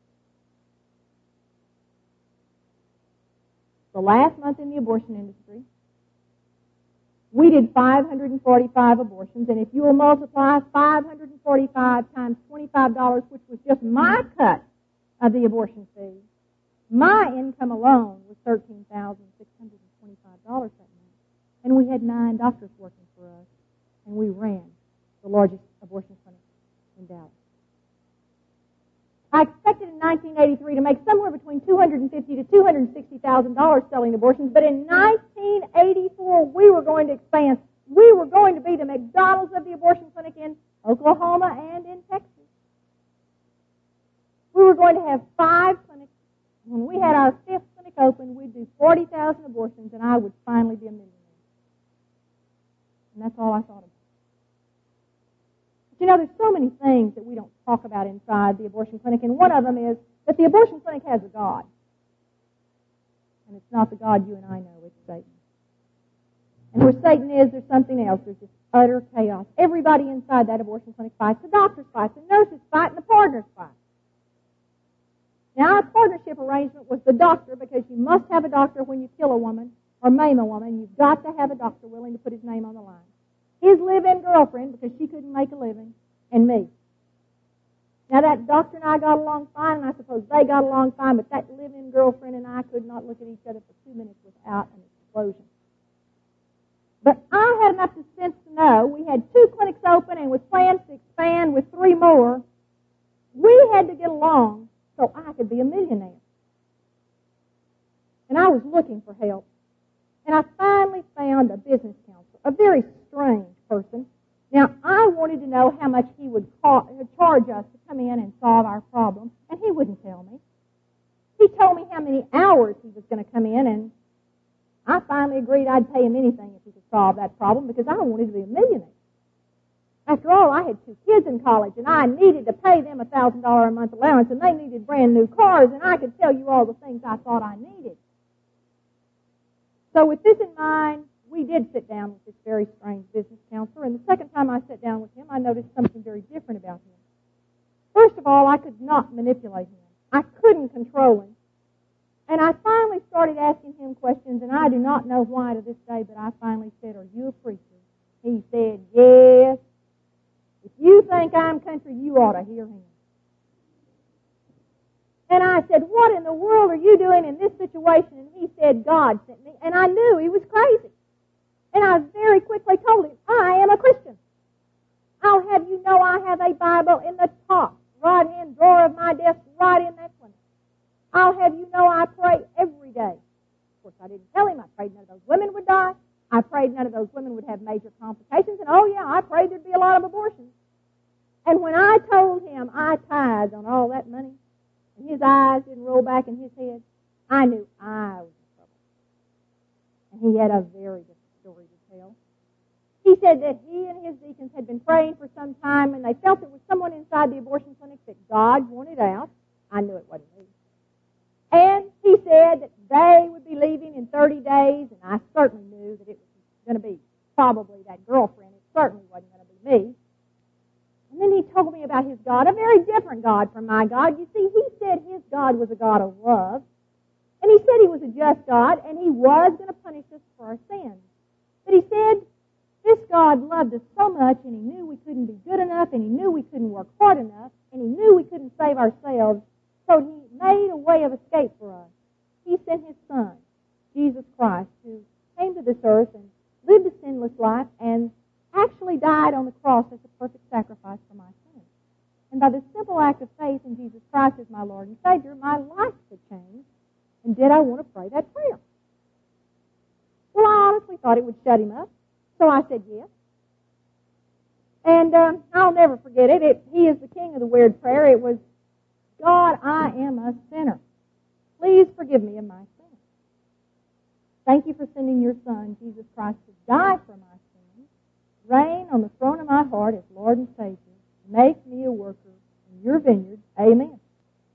A: The last month in the abortion industry, we did five hundred forty-five abortions, and if you will multiply five hundred forty-five times twenty-five dollars, which was just my cut of the abortion fee, my income alone was thirteen thousand six hundred twenty-five dollars that month. And we had nine doctors working for us, and we ran the largest abortion clinic in Dallas. I expected in nineteen eighty-three to make somewhere between two hundred fifty thousand to two hundred sixty thousand dollars selling abortions, but in nineteen eighty-four we were going to expand. We were going to be the McDonald's of the abortion clinic in Oklahoma and in Texas. We were going to have five clinics. When we had our fifth clinic open, we'd do forty thousand abortions, and I would finally be a millionaire. And that's all I thought about. You know, there's so many things that we don't talk about inside the abortion clinic, and one of them is that the abortion clinic has a God. And it's not the God you and I know, it's Satan. And where Satan is, there's something else. There's just utter chaos. Everybody inside that abortion clinic fights. The doctors fight, the nurses fight, and the partners fight. Now, our partnership arrangement was the doctor, because you must have a doctor when you kill a woman or maim a woman. You've got to have a doctor willing to put his name on the line. His live-in girlfriend, because she couldn't make a living, and me. Now, that doctor and I got along fine, and I suppose they got along fine, but that live-in girlfriend and I could not look at each other for two minutes without an explosion. But I had enough sense to know we had two clinics open, and with plans to expand with three more, we had to get along so I could be a millionaire. And I was looking for help. And I finally found a business counselor, a very strange person. Now, I wanted to know how much he would call, charge us to come in and solve our problem, and he wouldn't tell me. He told me how many hours he was going to come in, and I finally agreed I'd pay him anything if he could solve that problem because I wanted to be a millionaire. After all, I had two kids in college, and I needed to pay them a one thousand dollars a month allowance, and they needed brand new cars, and I could tell you all the things I thought I needed. So with this in mind, we did sit down with this very strange business counselor, and the second time I sat down with him, I noticed something very different about him. First of all, I could not manipulate him. I couldn't control him. And I finally started asking him questions, and I do not know why to this day, but I finally said, "Are you a preacher?" He said, "Yes." "If you think I'm country, you ought to hear him." And I said, "What in the world are you doing in this situation?" And he said, "God sent me." And I knew he was crazy. And I very quickly told him, "I am a Christian. I'll have you know I have a Bible in the top right-hand drawer of my desk right in that clinic. I'll have you know I pray every day." Of course, I didn't tell him I prayed none of those women would die. I prayed none of those women would have major complications. And, oh, yeah, I prayed there'd be a lot of abortions. And when I told him I tithed on all that money, and his eyes didn't roll back in his head, I knew I was in trouble. And he had a very different story to tell. He said that he and his deacons had been praying for some time, and they felt there was someone inside the abortion clinic that God wanted out. I knew it wasn't me. And he said that they would be leaving in thirty days, and I certainly knew that it was going to be probably that girlfriend. It certainly wasn't going to be me. And then he told me about his God, a very different God from my God. You see, he said his God was a God of love. And he said he was a just God, and he was going to punish us for our sins. But he said this God loved us so much, and he knew we couldn't be good enough, and he knew we couldn't work hard enough, and he knew we couldn't save ourselves, so he made a way of escape for us. He sent his Son, Jesus Christ, who came to this earth and lived a sinless life and actually died on the cross as a perfect sacrifice for my sins. And by the simple act of faith in Jesus Christ as my Lord and Savior, my life had changed. And did I want to pray that prayer? Well, I honestly thought it would shut him up, so I said yes. And um, I'll never forget it. it. He is the king of the weird prayer. It was, "God, I am a sinner. Please forgive me of my sins. Thank you for sending your Son, Jesus Christ, to die for my sins. Reign on the throne of my heart as Lord and Savior. Make me a worker in your vineyard. Amen."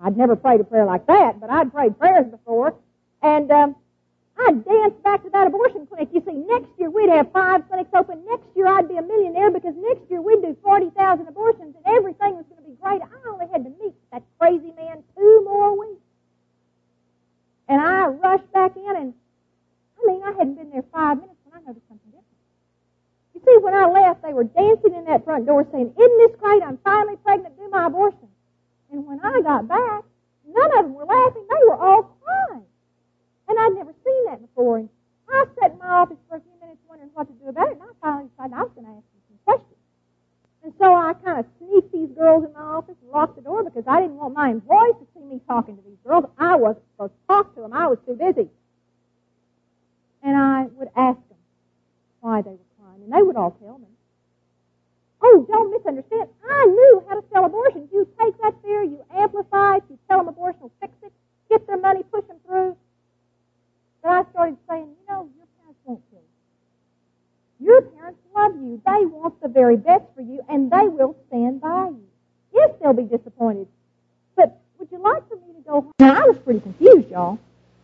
A: I'd never prayed a prayer like that, but I'd prayed prayers before. And um, I'd dance back to that abortion clinic. You see, next year we'd have five clinics open. Next year I'd be a millionaire because next year we'd do forty thousand abortions and everything was going to be great. I only had to meet that crazy man two more weeks. And I rushed back in, and I mean, I hadn't been there five minutes when I noticed something different. You see, when I left, they were dancing in that front door saying, "Isn't this great? I'm finally pregnant. Do my abortion." And when I got back, none of them were laughing. They were all crying. And I'd never seen that before. And I sat in my office for a few minutes wondering what to do about it, and I finally decided I was going to ask you some questions. And so I kind of sneaked these girls in my office and locked the door because I didn't want my employees to see me talking to these girls. I wasn't supposed to talk to them. I was too busy. And I would ask them why they were crying, and they would all tell me. Oh, don't misunderstand. I knew how to sell abortions. You take that fear, you amplify it, you tell them abortion will fix it, get their money, push them through. But I started saying, you know, your parents won't kill you. Your parents love you. They want the very best for you, and they will stand by you. Yes, they'll be disappointed. But would you like for me to go home? Now, I was pretty confused, y'all.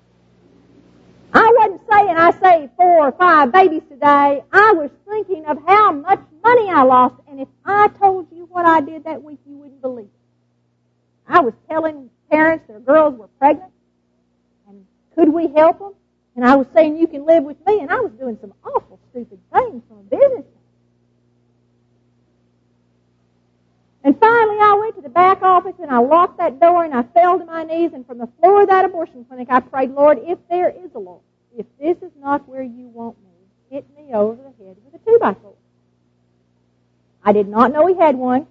A: I wasn't saying I saved four or five babies today. I was thinking of how much money I lost, and if I told you what I did that week, you wouldn't believe it. I was telling parents their girls were pregnant, and could we help them? And I was saying, you can live with me, and I was doing some awful stupid things from a business. And finally, I went to the back office, and I locked that door, and I fell to my knees, and from the floor of that abortion clinic, I prayed, Lord, if there is a Lord, if this is not where you want me, hit me over the head with a two-by-four. I did not know he had one,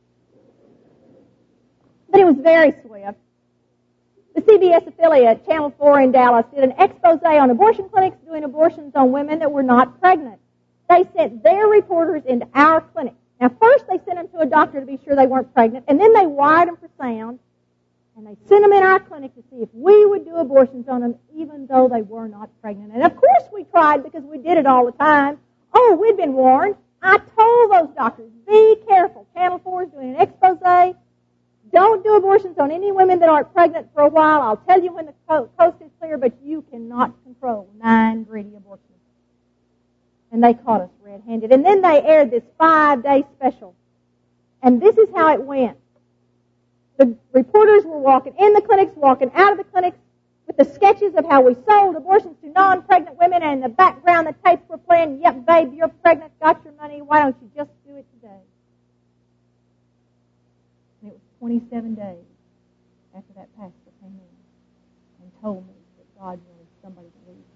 A: but it was very swift. The C B S affiliate, Channel four in Dallas, did an expose on abortion clinics doing abortions on women that were not pregnant. They sent their reporters into our clinic. Now, first they sent them to a doctor to be sure they weren't pregnant, and then they wired them for sound, and they sent them in our clinic to see if we would do abortions on them even though they were not pregnant. And, of course, we tried because we did it all the time. Oh, we'd been warned. I told those doctors, be careful. Channel four is doing an expose. Don't do abortions on any women that aren't pregnant for a while. I'll tell you when the coast is clear, but you cannot control nine gritty abortions. And they caught us red-handed. And then they aired this five-day special. And this is how it went. The reporters were walking in the clinics, walking out of the clinics with the sketches of how we sold abortions to non-pregnant women, and in the background the tapes were playing, yep, babe, you're pregnant, got your money, why don't you just do it today? And it was twenty-seven days after that pastor came in and told me that God wanted somebody to leave.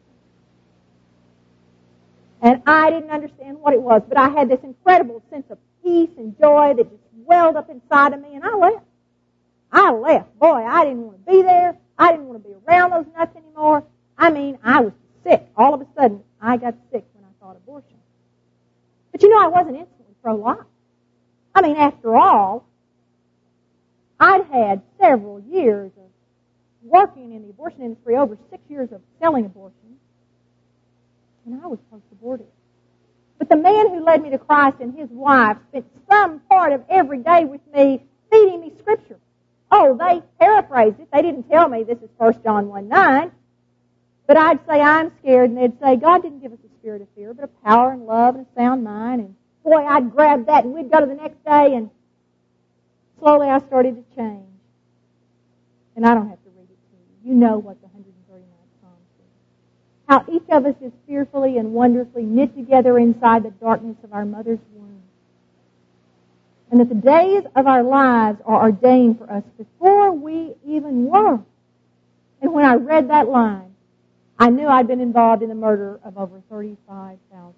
A: And I didn't understand what it was, but I had this incredible sense of peace and joy that just welled up inside of me, and I left. I left. Boy, I didn't want to be there. I didn't want to be around those nuts anymore. I mean, I was sick. All of a sudden, I got sick when I thought abortion. But you know, I wasn't instantly pro-life. I mean, after all, I'd had several years of working in the abortion industry, over six years of selling abortions, and I was post-abortive. But the man who led me to Christ and his wife spent some part of every day with me feeding me Scripture. Oh, they paraphrased it. They didn't tell me this is First John one nine. But I'd say, I'm scared, and they'd say, God didn't give us a spirit of fear, but of power and love and a sound mind. And boy, I'd grab that, and we'd go to the next day, and slowly I started to change. And I don't have to read it to you. You know what the one hundred thirty-ninth Psalm says. How each of us is fearfully and wonderfully knit together inside the darkness of our mother's womb. And that the days of our lives are ordained for us before we even were. And when I read that line, I knew I'd been involved in the murder of over thirty-five thousand.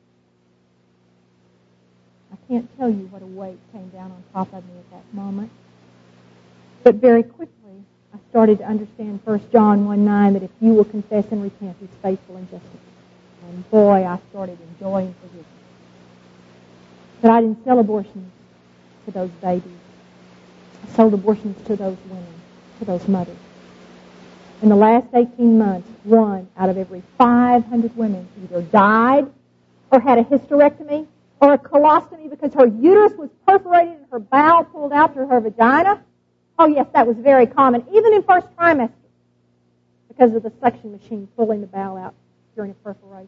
A: I can't tell you what a weight came down on top of me at that moment. But very quickly, I started to understand First John one nine, that if you will confess and repent, He's faithful and just. And boy, I started enjoying forgiveness. But I didn't sell abortions to those babies. I sold abortions to those women, to those mothers. In the last eighteen months, one out of every five hundred women either died or had a hysterectomy or a colostomy because her uterus was perforated and her bowel pulled out through her vagina. Oh, yes, that was very common, even in first trimester, because of the suction machine pulling the bowel out during a perforation.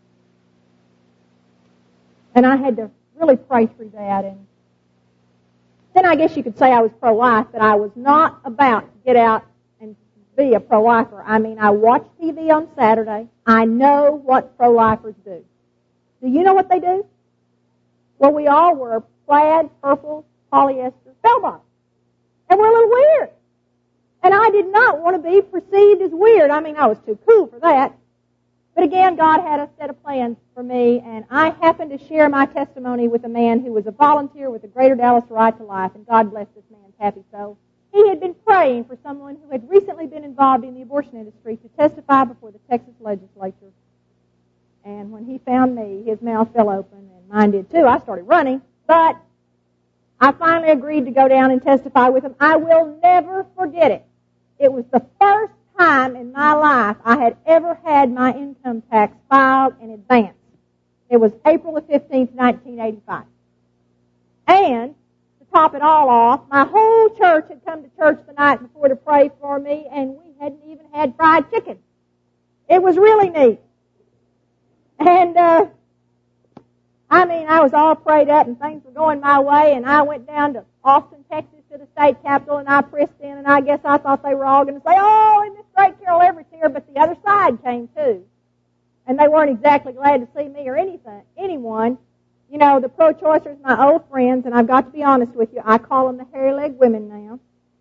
A: And I had to really pray through that. And then I guess you could say I was pro-life, but I was not about to get out and be a pro-lifer. I mean, I watch T V on Saturday. I know what pro-lifers do. Do you know what they do? Well, we all wear plaid, purple, polyester bell bottoms. And we're a little weird. And I did not want to be perceived as weird. I mean, I was too cool for that. But again, God had a set of plans for me, and I happened to share my testimony with a man who was a volunteer with the Greater Dallas Right to Life, and God bless this man's happy soul. He had been praying for someone who had recently been involved in the abortion industry to testify before the Texas legislature. And when he found me, his mouth fell open, and mine did too. I started running, but I finally agreed to go down and testify with him. I will never forget it. It was the first time in my life I had ever had my income tax filed in advance. It was April the fifteenth, nineteen eighty-five. And to top it all off, my whole church had come to church the night before to pray for me, and we hadn't even had fried chicken. It was really neat. And, uh, I mean, I was all prayed up and things were going my way, and I went down to Austin, Texas to the state capitol, and I pressed in, and I guess I thought they were all going to say, oh, isn't this great, Carol Everett's here, but the other side came too. And they weren't exactly glad to see me or anything, anyone. You know, the pro-choicers, my old friends, and I've got to be honest with you, I call them the hairy-leg women now.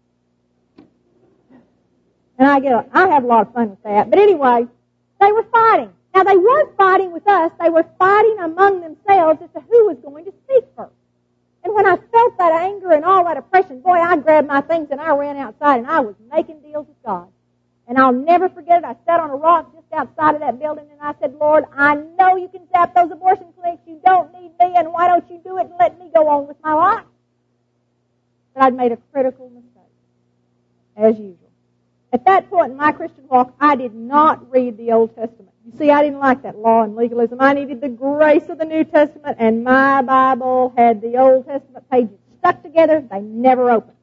A: And I get, a, I have a lot of fun with that. But anyway, they were fighting. Now, they weren't fighting with us. They were fighting among themselves as to who was going to speak first. And when I felt that anger and all that oppression, boy, I grabbed my things and I ran outside and I was making deals with God. And I'll never forget it. I sat on a rock just outside of that building and I said, Lord, I know you can zap those abortion clinics. You don't need me, and why don't you do it and let me go on with my life? But I'd made a critical mistake, as usual. At that point in my Christian walk, I did not read the Old Testament. You see, I didn't like that law and legalism. I needed the grace of the New Testament, and my Bible had the Old Testament pages stuck together. They never opened.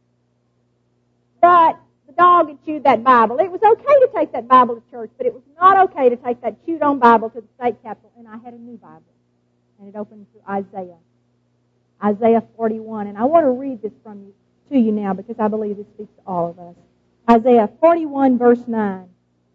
A: But the dog had chewed that Bible. It was okay to take that Bible to church, but it was not okay to take that chewed-on Bible to the state capitol, and I had a new Bible, and it opened to Isaiah, Isaiah forty-one. And I want to read this from you to you now because I believe it speaks to all of us. Isaiah forty-one, verse nine.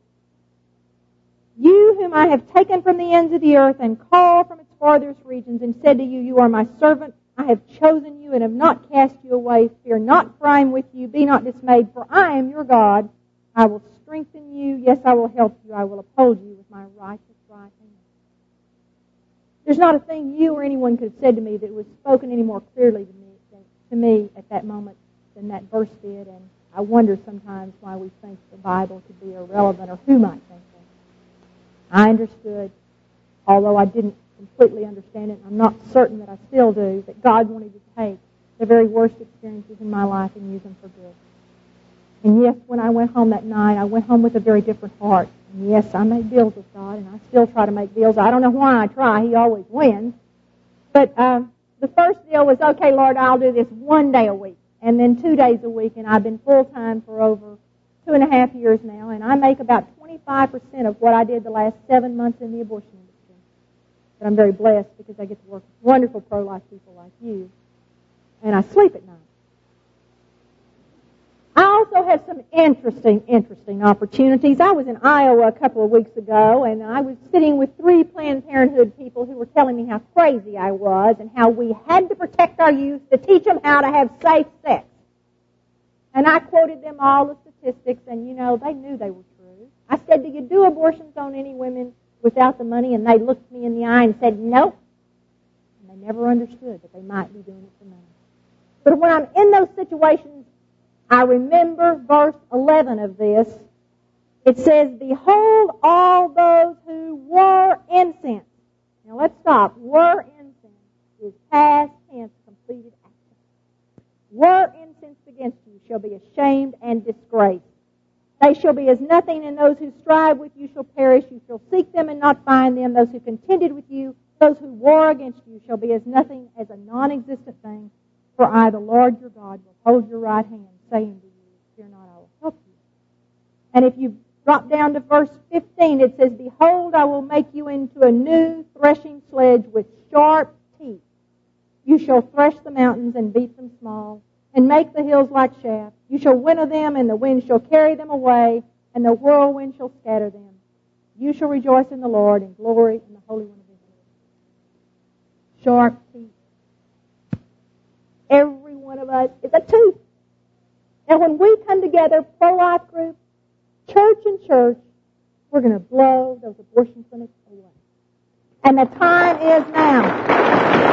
A: You whom I have taken from the ends of the earth and called from its farthest regions and said to you, you are my servant. I have chosen you and have not cast you away. Fear not, for I am with you. Be not dismayed, for I am your God. I will strengthen you. Yes, I will help you. I will uphold you with my righteous right hand. There's not a thing you or anyone could have said to me that was spoken any more clearly to me, than, to me at that moment than that verse did. And I wonder sometimes why we think the Bible could be irrelevant, or who might think that. I understood, although I didn't completely understand it, and I'm not certain that I still do, that God wanted to take the very worst experiences in my life and use them for good. And yes, when I went home that night, I went home with a very different heart. And yes, I made deals with God, and I still try to make deals. I don't know why I try. He always wins. But um, the first deal was, okay, Lord, I'll do this one day a week, and then two days a week, and I've been full-time for over two and a half years now, and I make about twenty-five percent of what I did the last seven months in the abortion industry. But I'm very blessed because I get to work with wonderful pro-life people like you, and I sleep at night. I also have some interesting, interesting opportunities. I was in Iowa a couple of weeks ago, and I was sitting with three Planned Parenthood people who were telling me how crazy I was and how we had to protect our youth to teach them how to have safe sex. And I quoted them all the statistics, and, you know, they knew they were true. I said, do you do abortions on any women without the money? And they looked me in the eye and said, nope. And they never understood that they might be doing it for money. But when I'm in those situations, I remember verse eleven of this. It says, behold, all those who were incensed. Now let's stop. Were incensed is past tense completed action. Were incensed against you shall be ashamed and disgraced. They shall be as nothing, and those who strive with you shall perish. You shall seek them and not find them. Those who contended with you, those who war against you, shall be as nothing, as a non-existent thing. For I, the Lord your God, will hold your right hand. saying to you, fear not, I will help you. And if you drop down to verse fifteen, it says, behold, I will make you into a new threshing sledge with sharp teeth. You shall thresh the mountains and beat them small, and make the hills like chaff. You shall winnow them, and the wind shall carry them away, and the whirlwind shall scatter them. You shall rejoice in the Lord, and glory in the Holy One of Israel. Sharp teeth. Every one of us is a tooth. And when we come together, pro-life group, church and church, we're going to blow those abortion clinics away. And the time is now.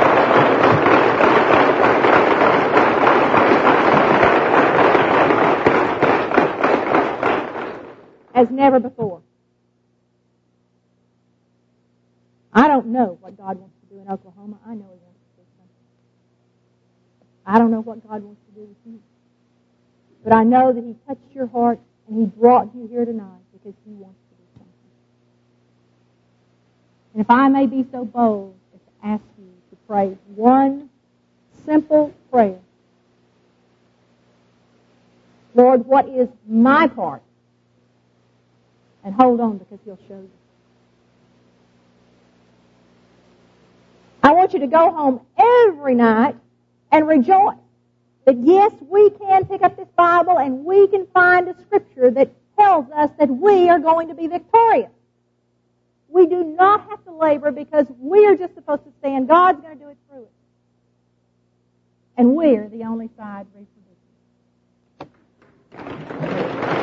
A: As never before. I don't know what God wants to do in Oklahoma. I know He wants to do something. I don't know what God wants to do with you. But I know that He touched your heart and He brought you here tonight because He wants to do something. And if I may be so bold as to ask you to pray one simple prayer. Lord, what is my part? And hold on, because He'll show you. I want you to go home every night and rejoice that yes, we can pick up this Bible and we can find a scripture that tells us that we are going to be victorious. We do not have to labor because we are just supposed to stand. God's going to do it through us. And we're the only side reproducing.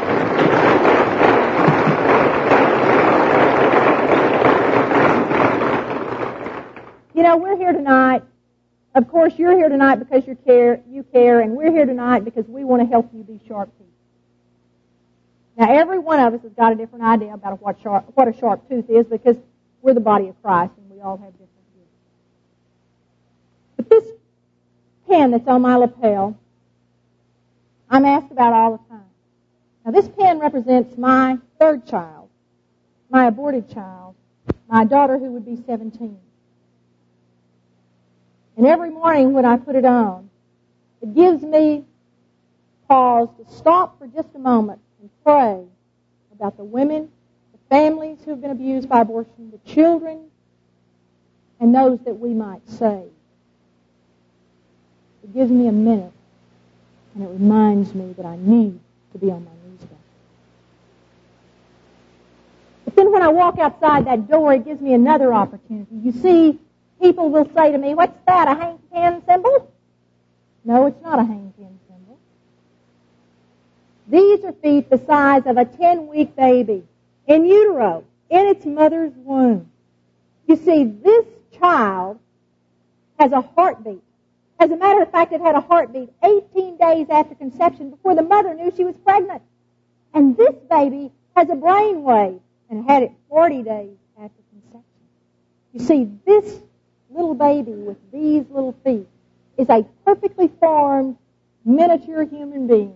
A: You know, we're here tonight. Of course, you're here tonight because you care, you care, and we're here tonight because we want to help you be sharp teeth. Now, every one of us has got a different idea about what, sharp, what a sharp tooth is because we're the body of Christ and we all have different views. But this pen that's on my lapel, I'm asked about all the time. Now, this pen represents my third child, my aborted child, my daughter who would be seventeen. And every morning when I put it on, it gives me pause to stop for just a moment and pray about the women, the families who have been abused by abortion, the children, and those that we might save. It gives me a minute, and it reminds me that I need to be on my knees back. But then when I walk outside that door, it gives me another opportunity. You see, people will say to me, what's that, a hang ten symbol? No, it's not a hang ten symbol. These are feet the size of a ten-week baby in utero, in its mother's womb. You see, this child has a heartbeat. As a matter of fact, it had a heartbeat eighteen days after conception before the mother knew she was pregnant. And this baby has a brain wave and had it forty days after conception. You see, this little baby with these little feet is a perfectly formed miniature human being.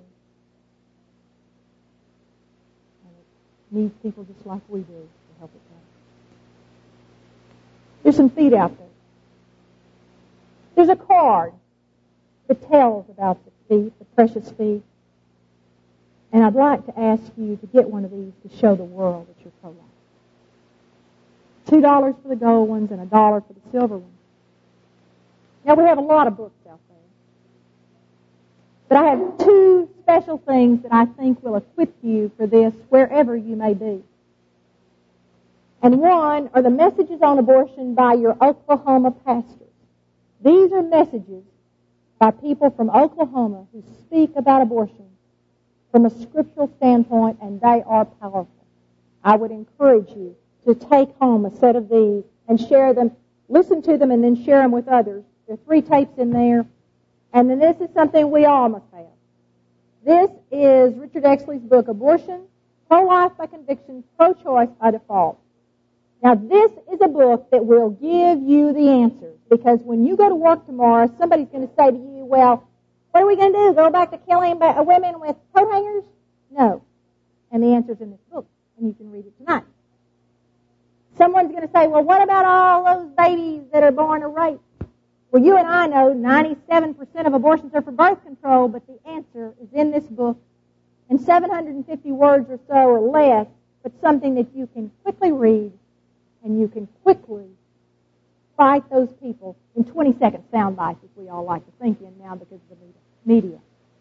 A: And it needs people just like we do to help it grow. There's some feet out there. There's a card that tells about the feet, the precious feet. And I'd like to ask you to get one of these to show the world that you're pro-life. Two dollars for the gold ones and a dollar for the silver ones. Now, we have a lot of books out there. But I have two special things that I think will equip you for this wherever you may be. And one are the messages on abortion by your Oklahoma pastors. These are messages by people from Oklahoma who speak about abortion from a scriptural standpoint, and they are powerful. I would encourage you to take home a set of these and share them, listen to them, and then share them with others. There are three tapes in there. And then this is something we all must have. This is Richard Exley's book, Abortion, Pro-Life by Conviction, Pro-Choice by Default. Now, this is a book that will give you the answers, because when you go to work tomorrow, somebody's going to say to you, well, what are we going to do, go back to killing women with coat hangers? No. And the answer's in this book, and you can read it tonight. Someone's going to say, well, what about all those babies that are born of rape? Well, you and I know ninety-seven percent of abortions are for birth control, but the answer answer is in this book in seven hundred fifty words or so or less, but something that you can quickly read and you can quickly fight those people in twenty-second sound bites, as we all like to think in now because of the media.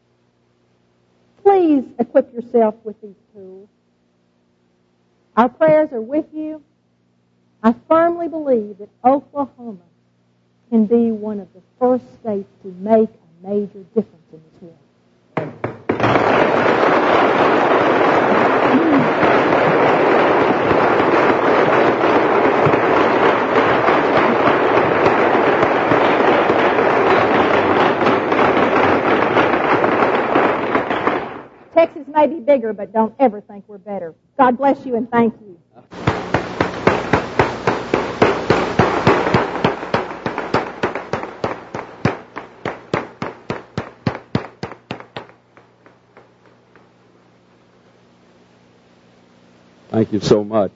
A: Please equip yourself with these tools. Our prayers are with you. I firmly believe that Oklahoma can be one of the first states to make a major difference in this world. Texas may be bigger, but don't ever think we're better. God bless you and thank you.
B: Thank you so much.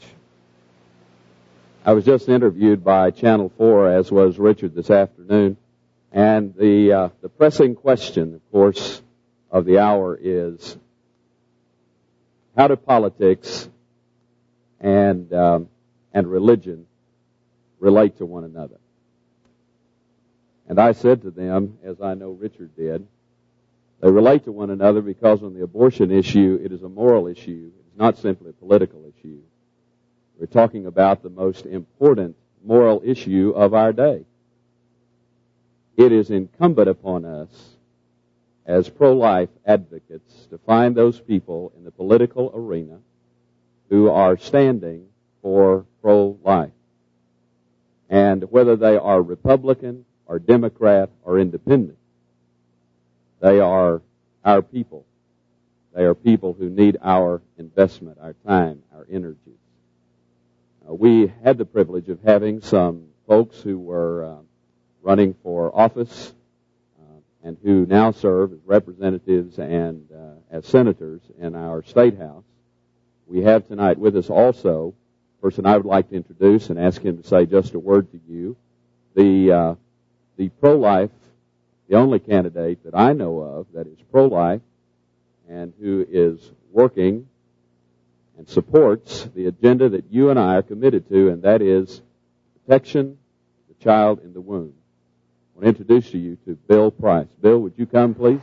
B: I was just interviewed by Channel four, as was Richard this afternoon, and the uh, the pressing question, of course, of the hour is, how do politics and um, and religion relate to one another? And I said to them, as I know Richard did, they relate to one another because on the abortion issue, it is a moral issue. It's not simply a political issue. We're talking about the most important moral issue of our day. It is incumbent upon us as pro-life advocates to find those people in the political arena who are standing for pro-life. And whether they are Republican or Democrat or Independent, they are our people. They are people who need our investment, our time, our energy. Uh, we had the privilege of having some folks who were uh, running for office uh, and who now serve as representatives and uh, as senators in our state house. We have tonight with us also a person I would like to introduce and ask him to say just a word to you. The uh, the pro-life, the only candidate that I know of that is pro-life and who is working and supports the agenda that you and I are committed to, and that is protection of the child in the womb. I want to introduce to you to Bill Price. Bill, would you come, please?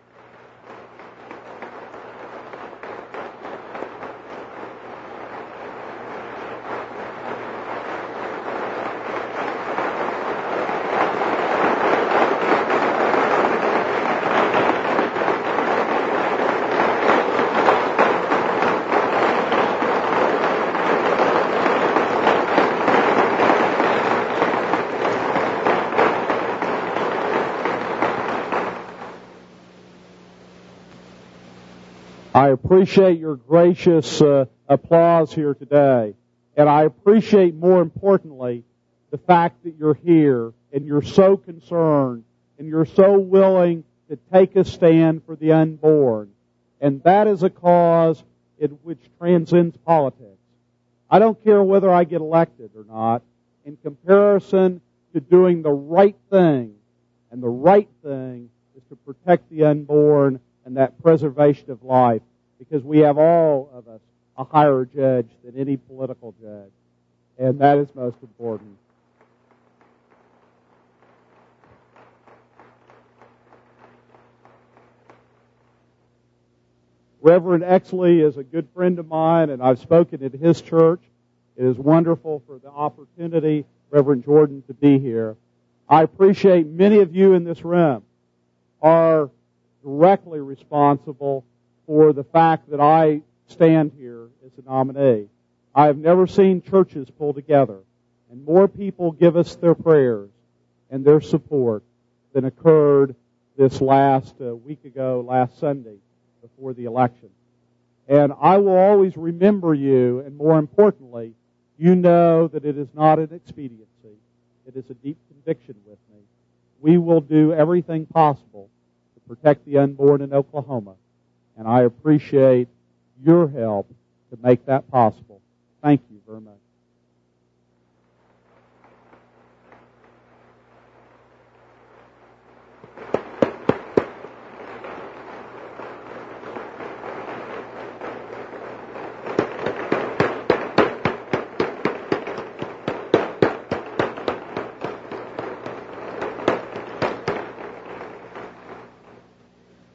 C: I appreciate your gracious uh, applause here today. And I appreciate, more importantly, the fact that you're here and you're so concerned and you're so willing to take a stand for the unborn. And that is a cause in which transcends politics. I don't care whether I get elected or not. In comparison to doing the right thing, and the right thing is to protect the unborn and that preservation of life, because we have all of us a higher judge than any political judge, and that is most important. Reverend Exley is a good friend of mine, and I've spoken at his church. It is wonderful for the opportunity, Reverend Jordan, to be here. I appreciate many of you in this room are directly responsible for the fact that I stand here as a nominee. I have never seen churches pull together and more people give us their prayers and their support than occurred this last uh, week ago, last Sunday, before the election. And I will always remember you, and more importantly, you know that it is not an expediency. It is a deep conviction with me. We will do everything possible to protect the unborn in Oklahoma, and I appreciate your help to make that possible. Thank you very much.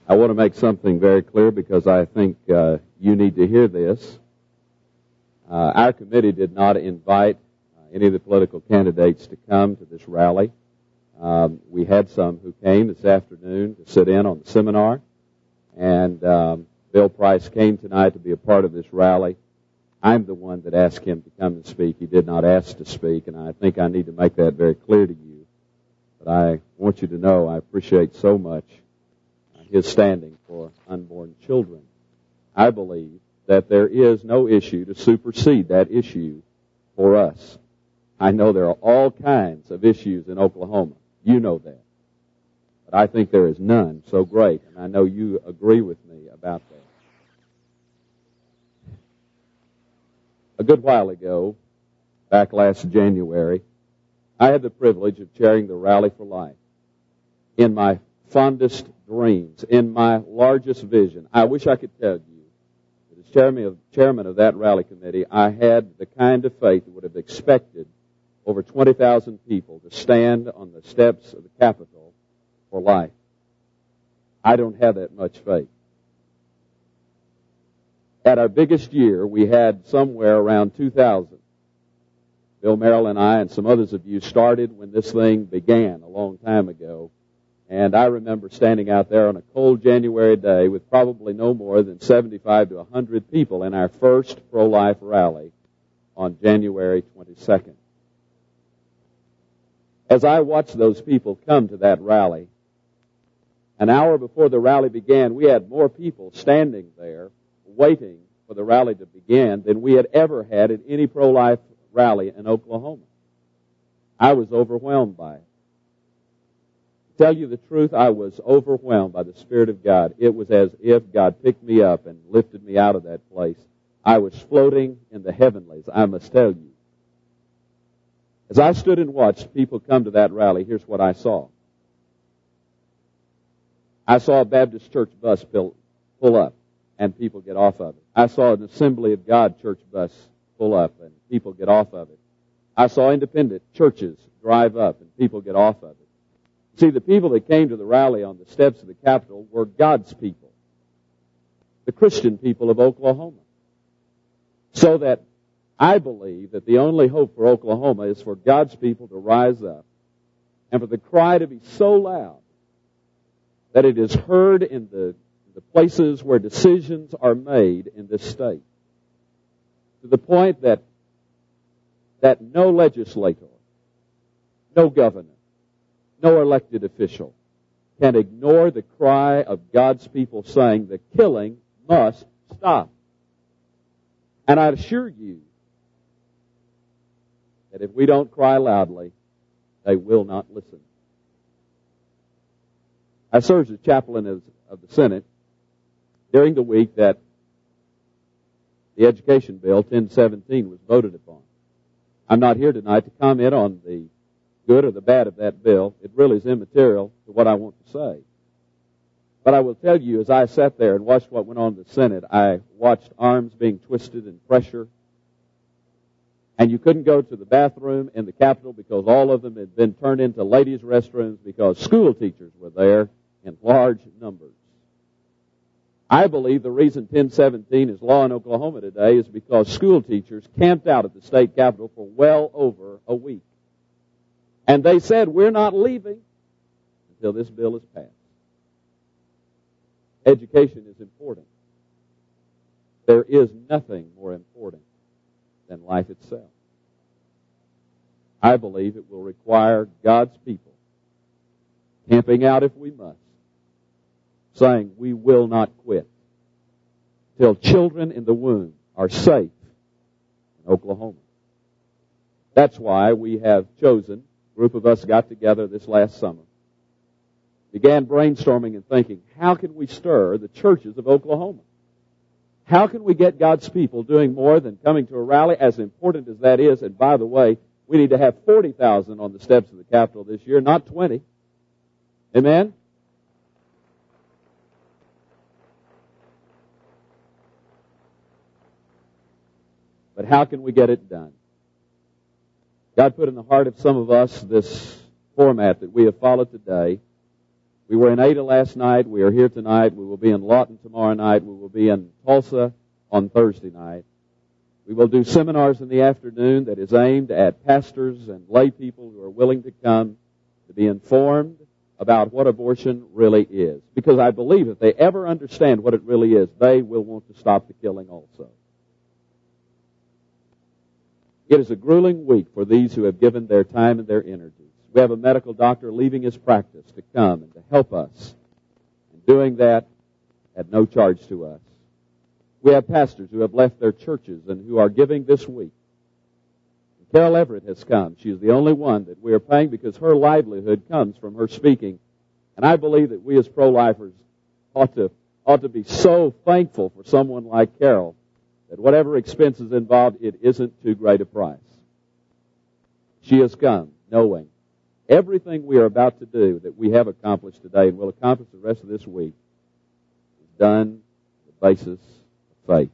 B: I want to make something very clear because I think uh, you need to hear this. Uh, our committee did not invite uh, any of the political candidates to come to this rally. Um, we had some who came this afternoon to sit in on the seminar, and um, Bill Price came tonight to be a part of this rally. I'm the one that asked him to come and speak. He did not ask to speak, and I think I need to make that very clear to you. But I want you to know I appreciate so much his standing for unborn children. I believe that there is no issue to supersede that issue for us. I know there are all kinds of issues in Oklahoma. You know that. But I think there is none so great, and I know you agree with me about that. A good while ago, back last January, I had the privilege of chairing the Rally for Life. In my fondest dreams, in my largest vision, I wish I could tell you that as chairman of, chairman of that rally committee, I had the kind of faith that would have expected over twenty thousand people to stand on the steps of the Capitol for life. I don't have that much faith. At our biggest year, we had somewhere around two thousand. Bill Merrill and I and some others of you started when this thing began a long time ago. And I remember standing out there on a cold January day with probably no more than seventy-five to one hundred people in our first pro-life rally on January twenty-second. As I watched those people come to that rally, an hour before the rally began, we had more people standing there waiting for the rally to begin than we had ever had at any pro-life rally in Oklahoma. I was overwhelmed by it. To tell you the truth, I was overwhelmed by the Spirit of God. It was as if God picked me up and lifted me out of that place. I was floating in the heavenlies, I must tell you. As I stood and watched people come to that rally, here's what I saw. I saw a Baptist church bus pull, pull up and people get off of it. I saw an Assembly of God church bus pull up and people get off of it. I saw independent churches drive up and people get off of it. See, the people that came to the rally on the steps of the Capitol were God's people, the Christian people of Oklahoma. So that I believe that the only hope for Oklahoma is for God's people to rise up and for the cry to be so loud that it is heard in the, the places where decisions are made in this state. To the point that, that no legislator, no governor, no elected official can ignore the cry of God's people saying the killing must stop. And I assure you that if we don't cry loudly, they will not listen. I served as chaplain of the Senate during the week that the education bill, ten seventeen, was voted upon. I'm not here tonight to comment on the good or the bad of that bill. It really is immaterial to what I want to say. But I will tell you, as I sat there and watched what went on in the Senate, I watched arms being twisted and pressure. And you couldn't go to the bathroom in the Capitol because all of them had been turned into ladies' restrooms because school teachers were there in large numbers. I believe the reason ten seventeen is law in Oklahoma today is because school teachers camped out at the state capitol for well over a week. And they said, we're not leaving until this bill is passed. Education is important. There is nothing more important than life itself. I believe it will require God's people camping out if we must, saying we will not quit till children in the womb are safe in Oklahoma. That's why we have chosen, a group of us got together this last summer, began brainstorming and thinking, how can we stir the churches of Oklahoma? How can we get God's people doing more than coming to a rally, as important as that is? And by the way, we need to have forty thousand on the steps of the Capitol this year, not twenty. Amen? But how can we get it done? God put in the heart of some of us this format that we have followed today. We were in Ada last night. We are here tonight. We will be in Lawton tomorrow night. We will be in Tulsa on Thursday night. We will do seminars in the afternoon that is aimed at pastors and lay people who are willing to come to be informed about what abortion really is. Because I believe if they ever understand what it really is, they will want to stop the killing also. It is a grueling week for these who have given their time and their energies. We have a medical doctor leaving his practice to come and to help us, and doing that at no charge to us. We have pastors who have left their churches and who are giving this week. Carol Everett has come. She is the only one that we are paying because her livelihood comes from her speaking. And I believe that we as pro-lifers ought to, ought to be so thankful for someone like Carol that whatever expense is involved, it isn't too great a price. She has come knowing everything we are about to do that we have accomplished today and will accomplish the rest of this week is done on the basis of faith.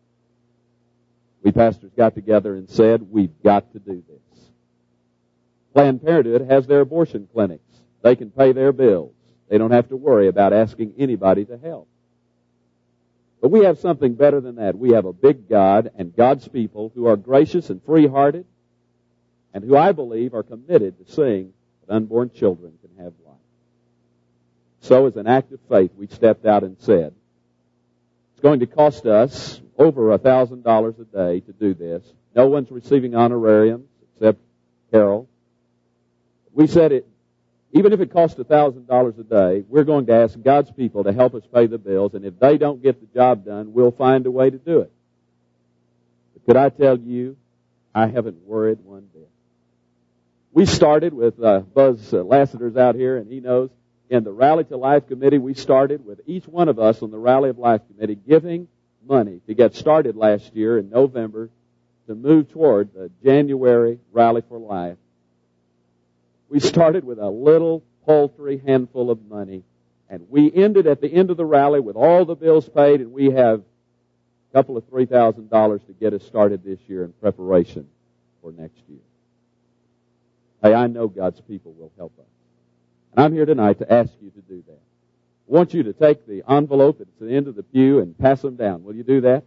B: We pastors got together and said, we've got to do this. Planned Parenthood has their abortion clinics. They can pay their bills. They don't have to worry about asking anybody to help. But we have something better than that. We have a big God and God's people who are gracious and free-hearted and who I believe are committed to seeing that unborn children can have life. So as an act of faith, we stepped out and said, it's going to cost us over a thousand dollars a day to do this. No one's receiving honorariums except Carol. We said it, even if it costs a thousand dollars a day, we're going to ask God's people to help us pay the bills, and if they don't get the job done, we'll find a way to do it. But could I tell you, I haven't worried one bit. We started with uh, Buzz uh, Lassiter's out here, and he knows, in the Rally to Life Committee, we started with each one of us on the Rally of Life Committee giving money to get started last year in November to move toward the January Rally for Life. We started with a little paltry handful of money, and we ended at the end of the rally with all the bills paid, and we have a couple of three thousand dollars to get us started this year in preparation for next year. Hey, I know God's people will help us. And I'm here tonight to ask you to do that. I want you to take the envelope that's at the end of the pew and pass them down. Will you do that?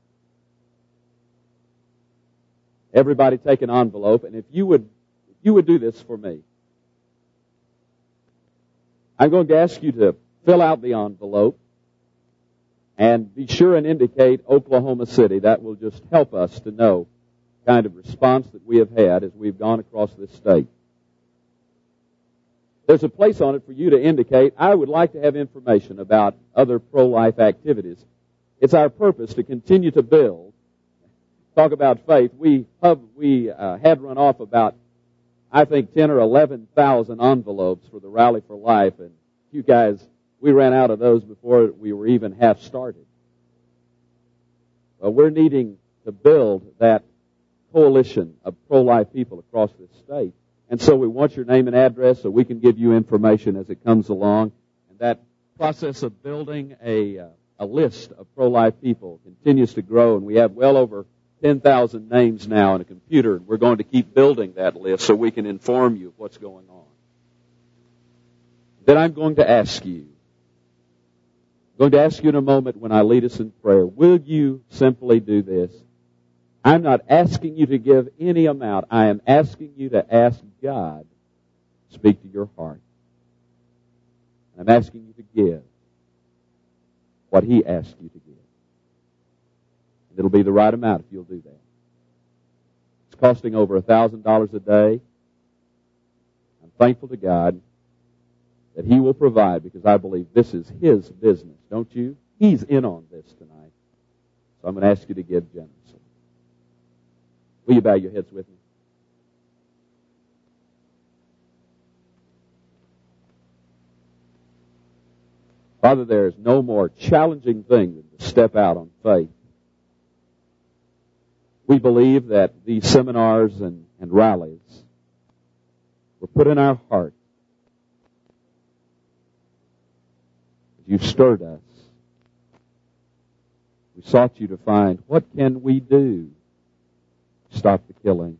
B: Everybody take an envelope, and if you would, if you would do this for me. I'm going to ask you to fill out the envelope and be sure and indicate Oklahoma City. That will just help us to know the kind of response that we have had as we've gone across this state. There's a place on it for you to indicate, I would like to have information about other pro-life activities. It's our purpose to continue to build. Talk about faith. We, we uh, had run off about, I think, ten or eleven thousand envelopes for the Rally for Life, and you guys, we ran out of those before we were even half started. Well, we're needing to build that coalition of pro-life people across this state. And so we want your name and address so we can give you information as it comes along. And that process of building a, uh, a list of pro-life people continues to grow, and we have well over ten thousand names now in a computer, and we're going to keep building that list so we can inform you of what's going on. Then I'm going to ask you, I'm going to ask you in a moment when I lead us in prayer, will you simply do this? I'm not asking you to give any amount. I am asking you to ask God to speak to your heart. I'm asking you to give what He asked you to give. And it'll be the right amount if you'll do that. It's costing over one thousand dollars a day. I'm thankful to God that He will provide because I believe this is His business, don't you? He's in on this tonight. So I'm going to ask you to give generously. Will you bow your heads with me? Father, there is no more challenging thing than to step out on faith. We believe that these seminars and, and rallies were put in our heart. You've stirred us. We sought you to find, what can we do to stop the killing?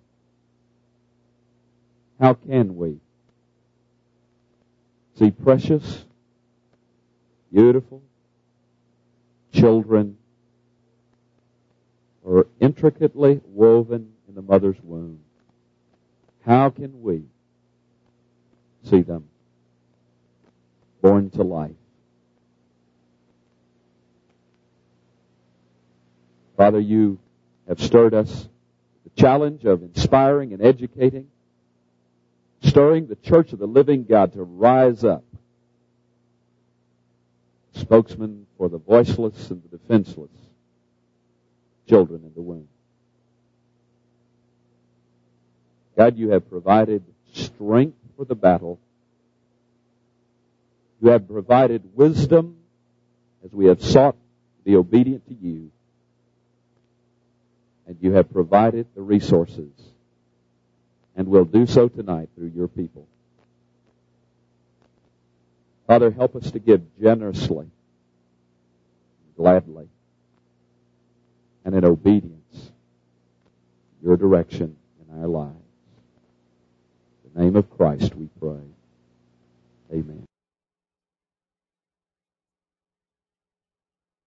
B: How can we see precious beautiful. Children are intricately woven in the mother's womb. How can we see them born to life? Father, you have stirred us the challenge of inspiring and educating, stirring the church of the living God to rise up, spokesman for the voiceless and the defenseless children in the womb. God, you have provided strength for the battle. You have provided wisdom as we have sought to be obedient to you. And you have provided the resources, and will do so tonight through your people. Father, help us to give generously, gladly, and in obedience your direction in our lives. In the name of Christ we pray. Amen.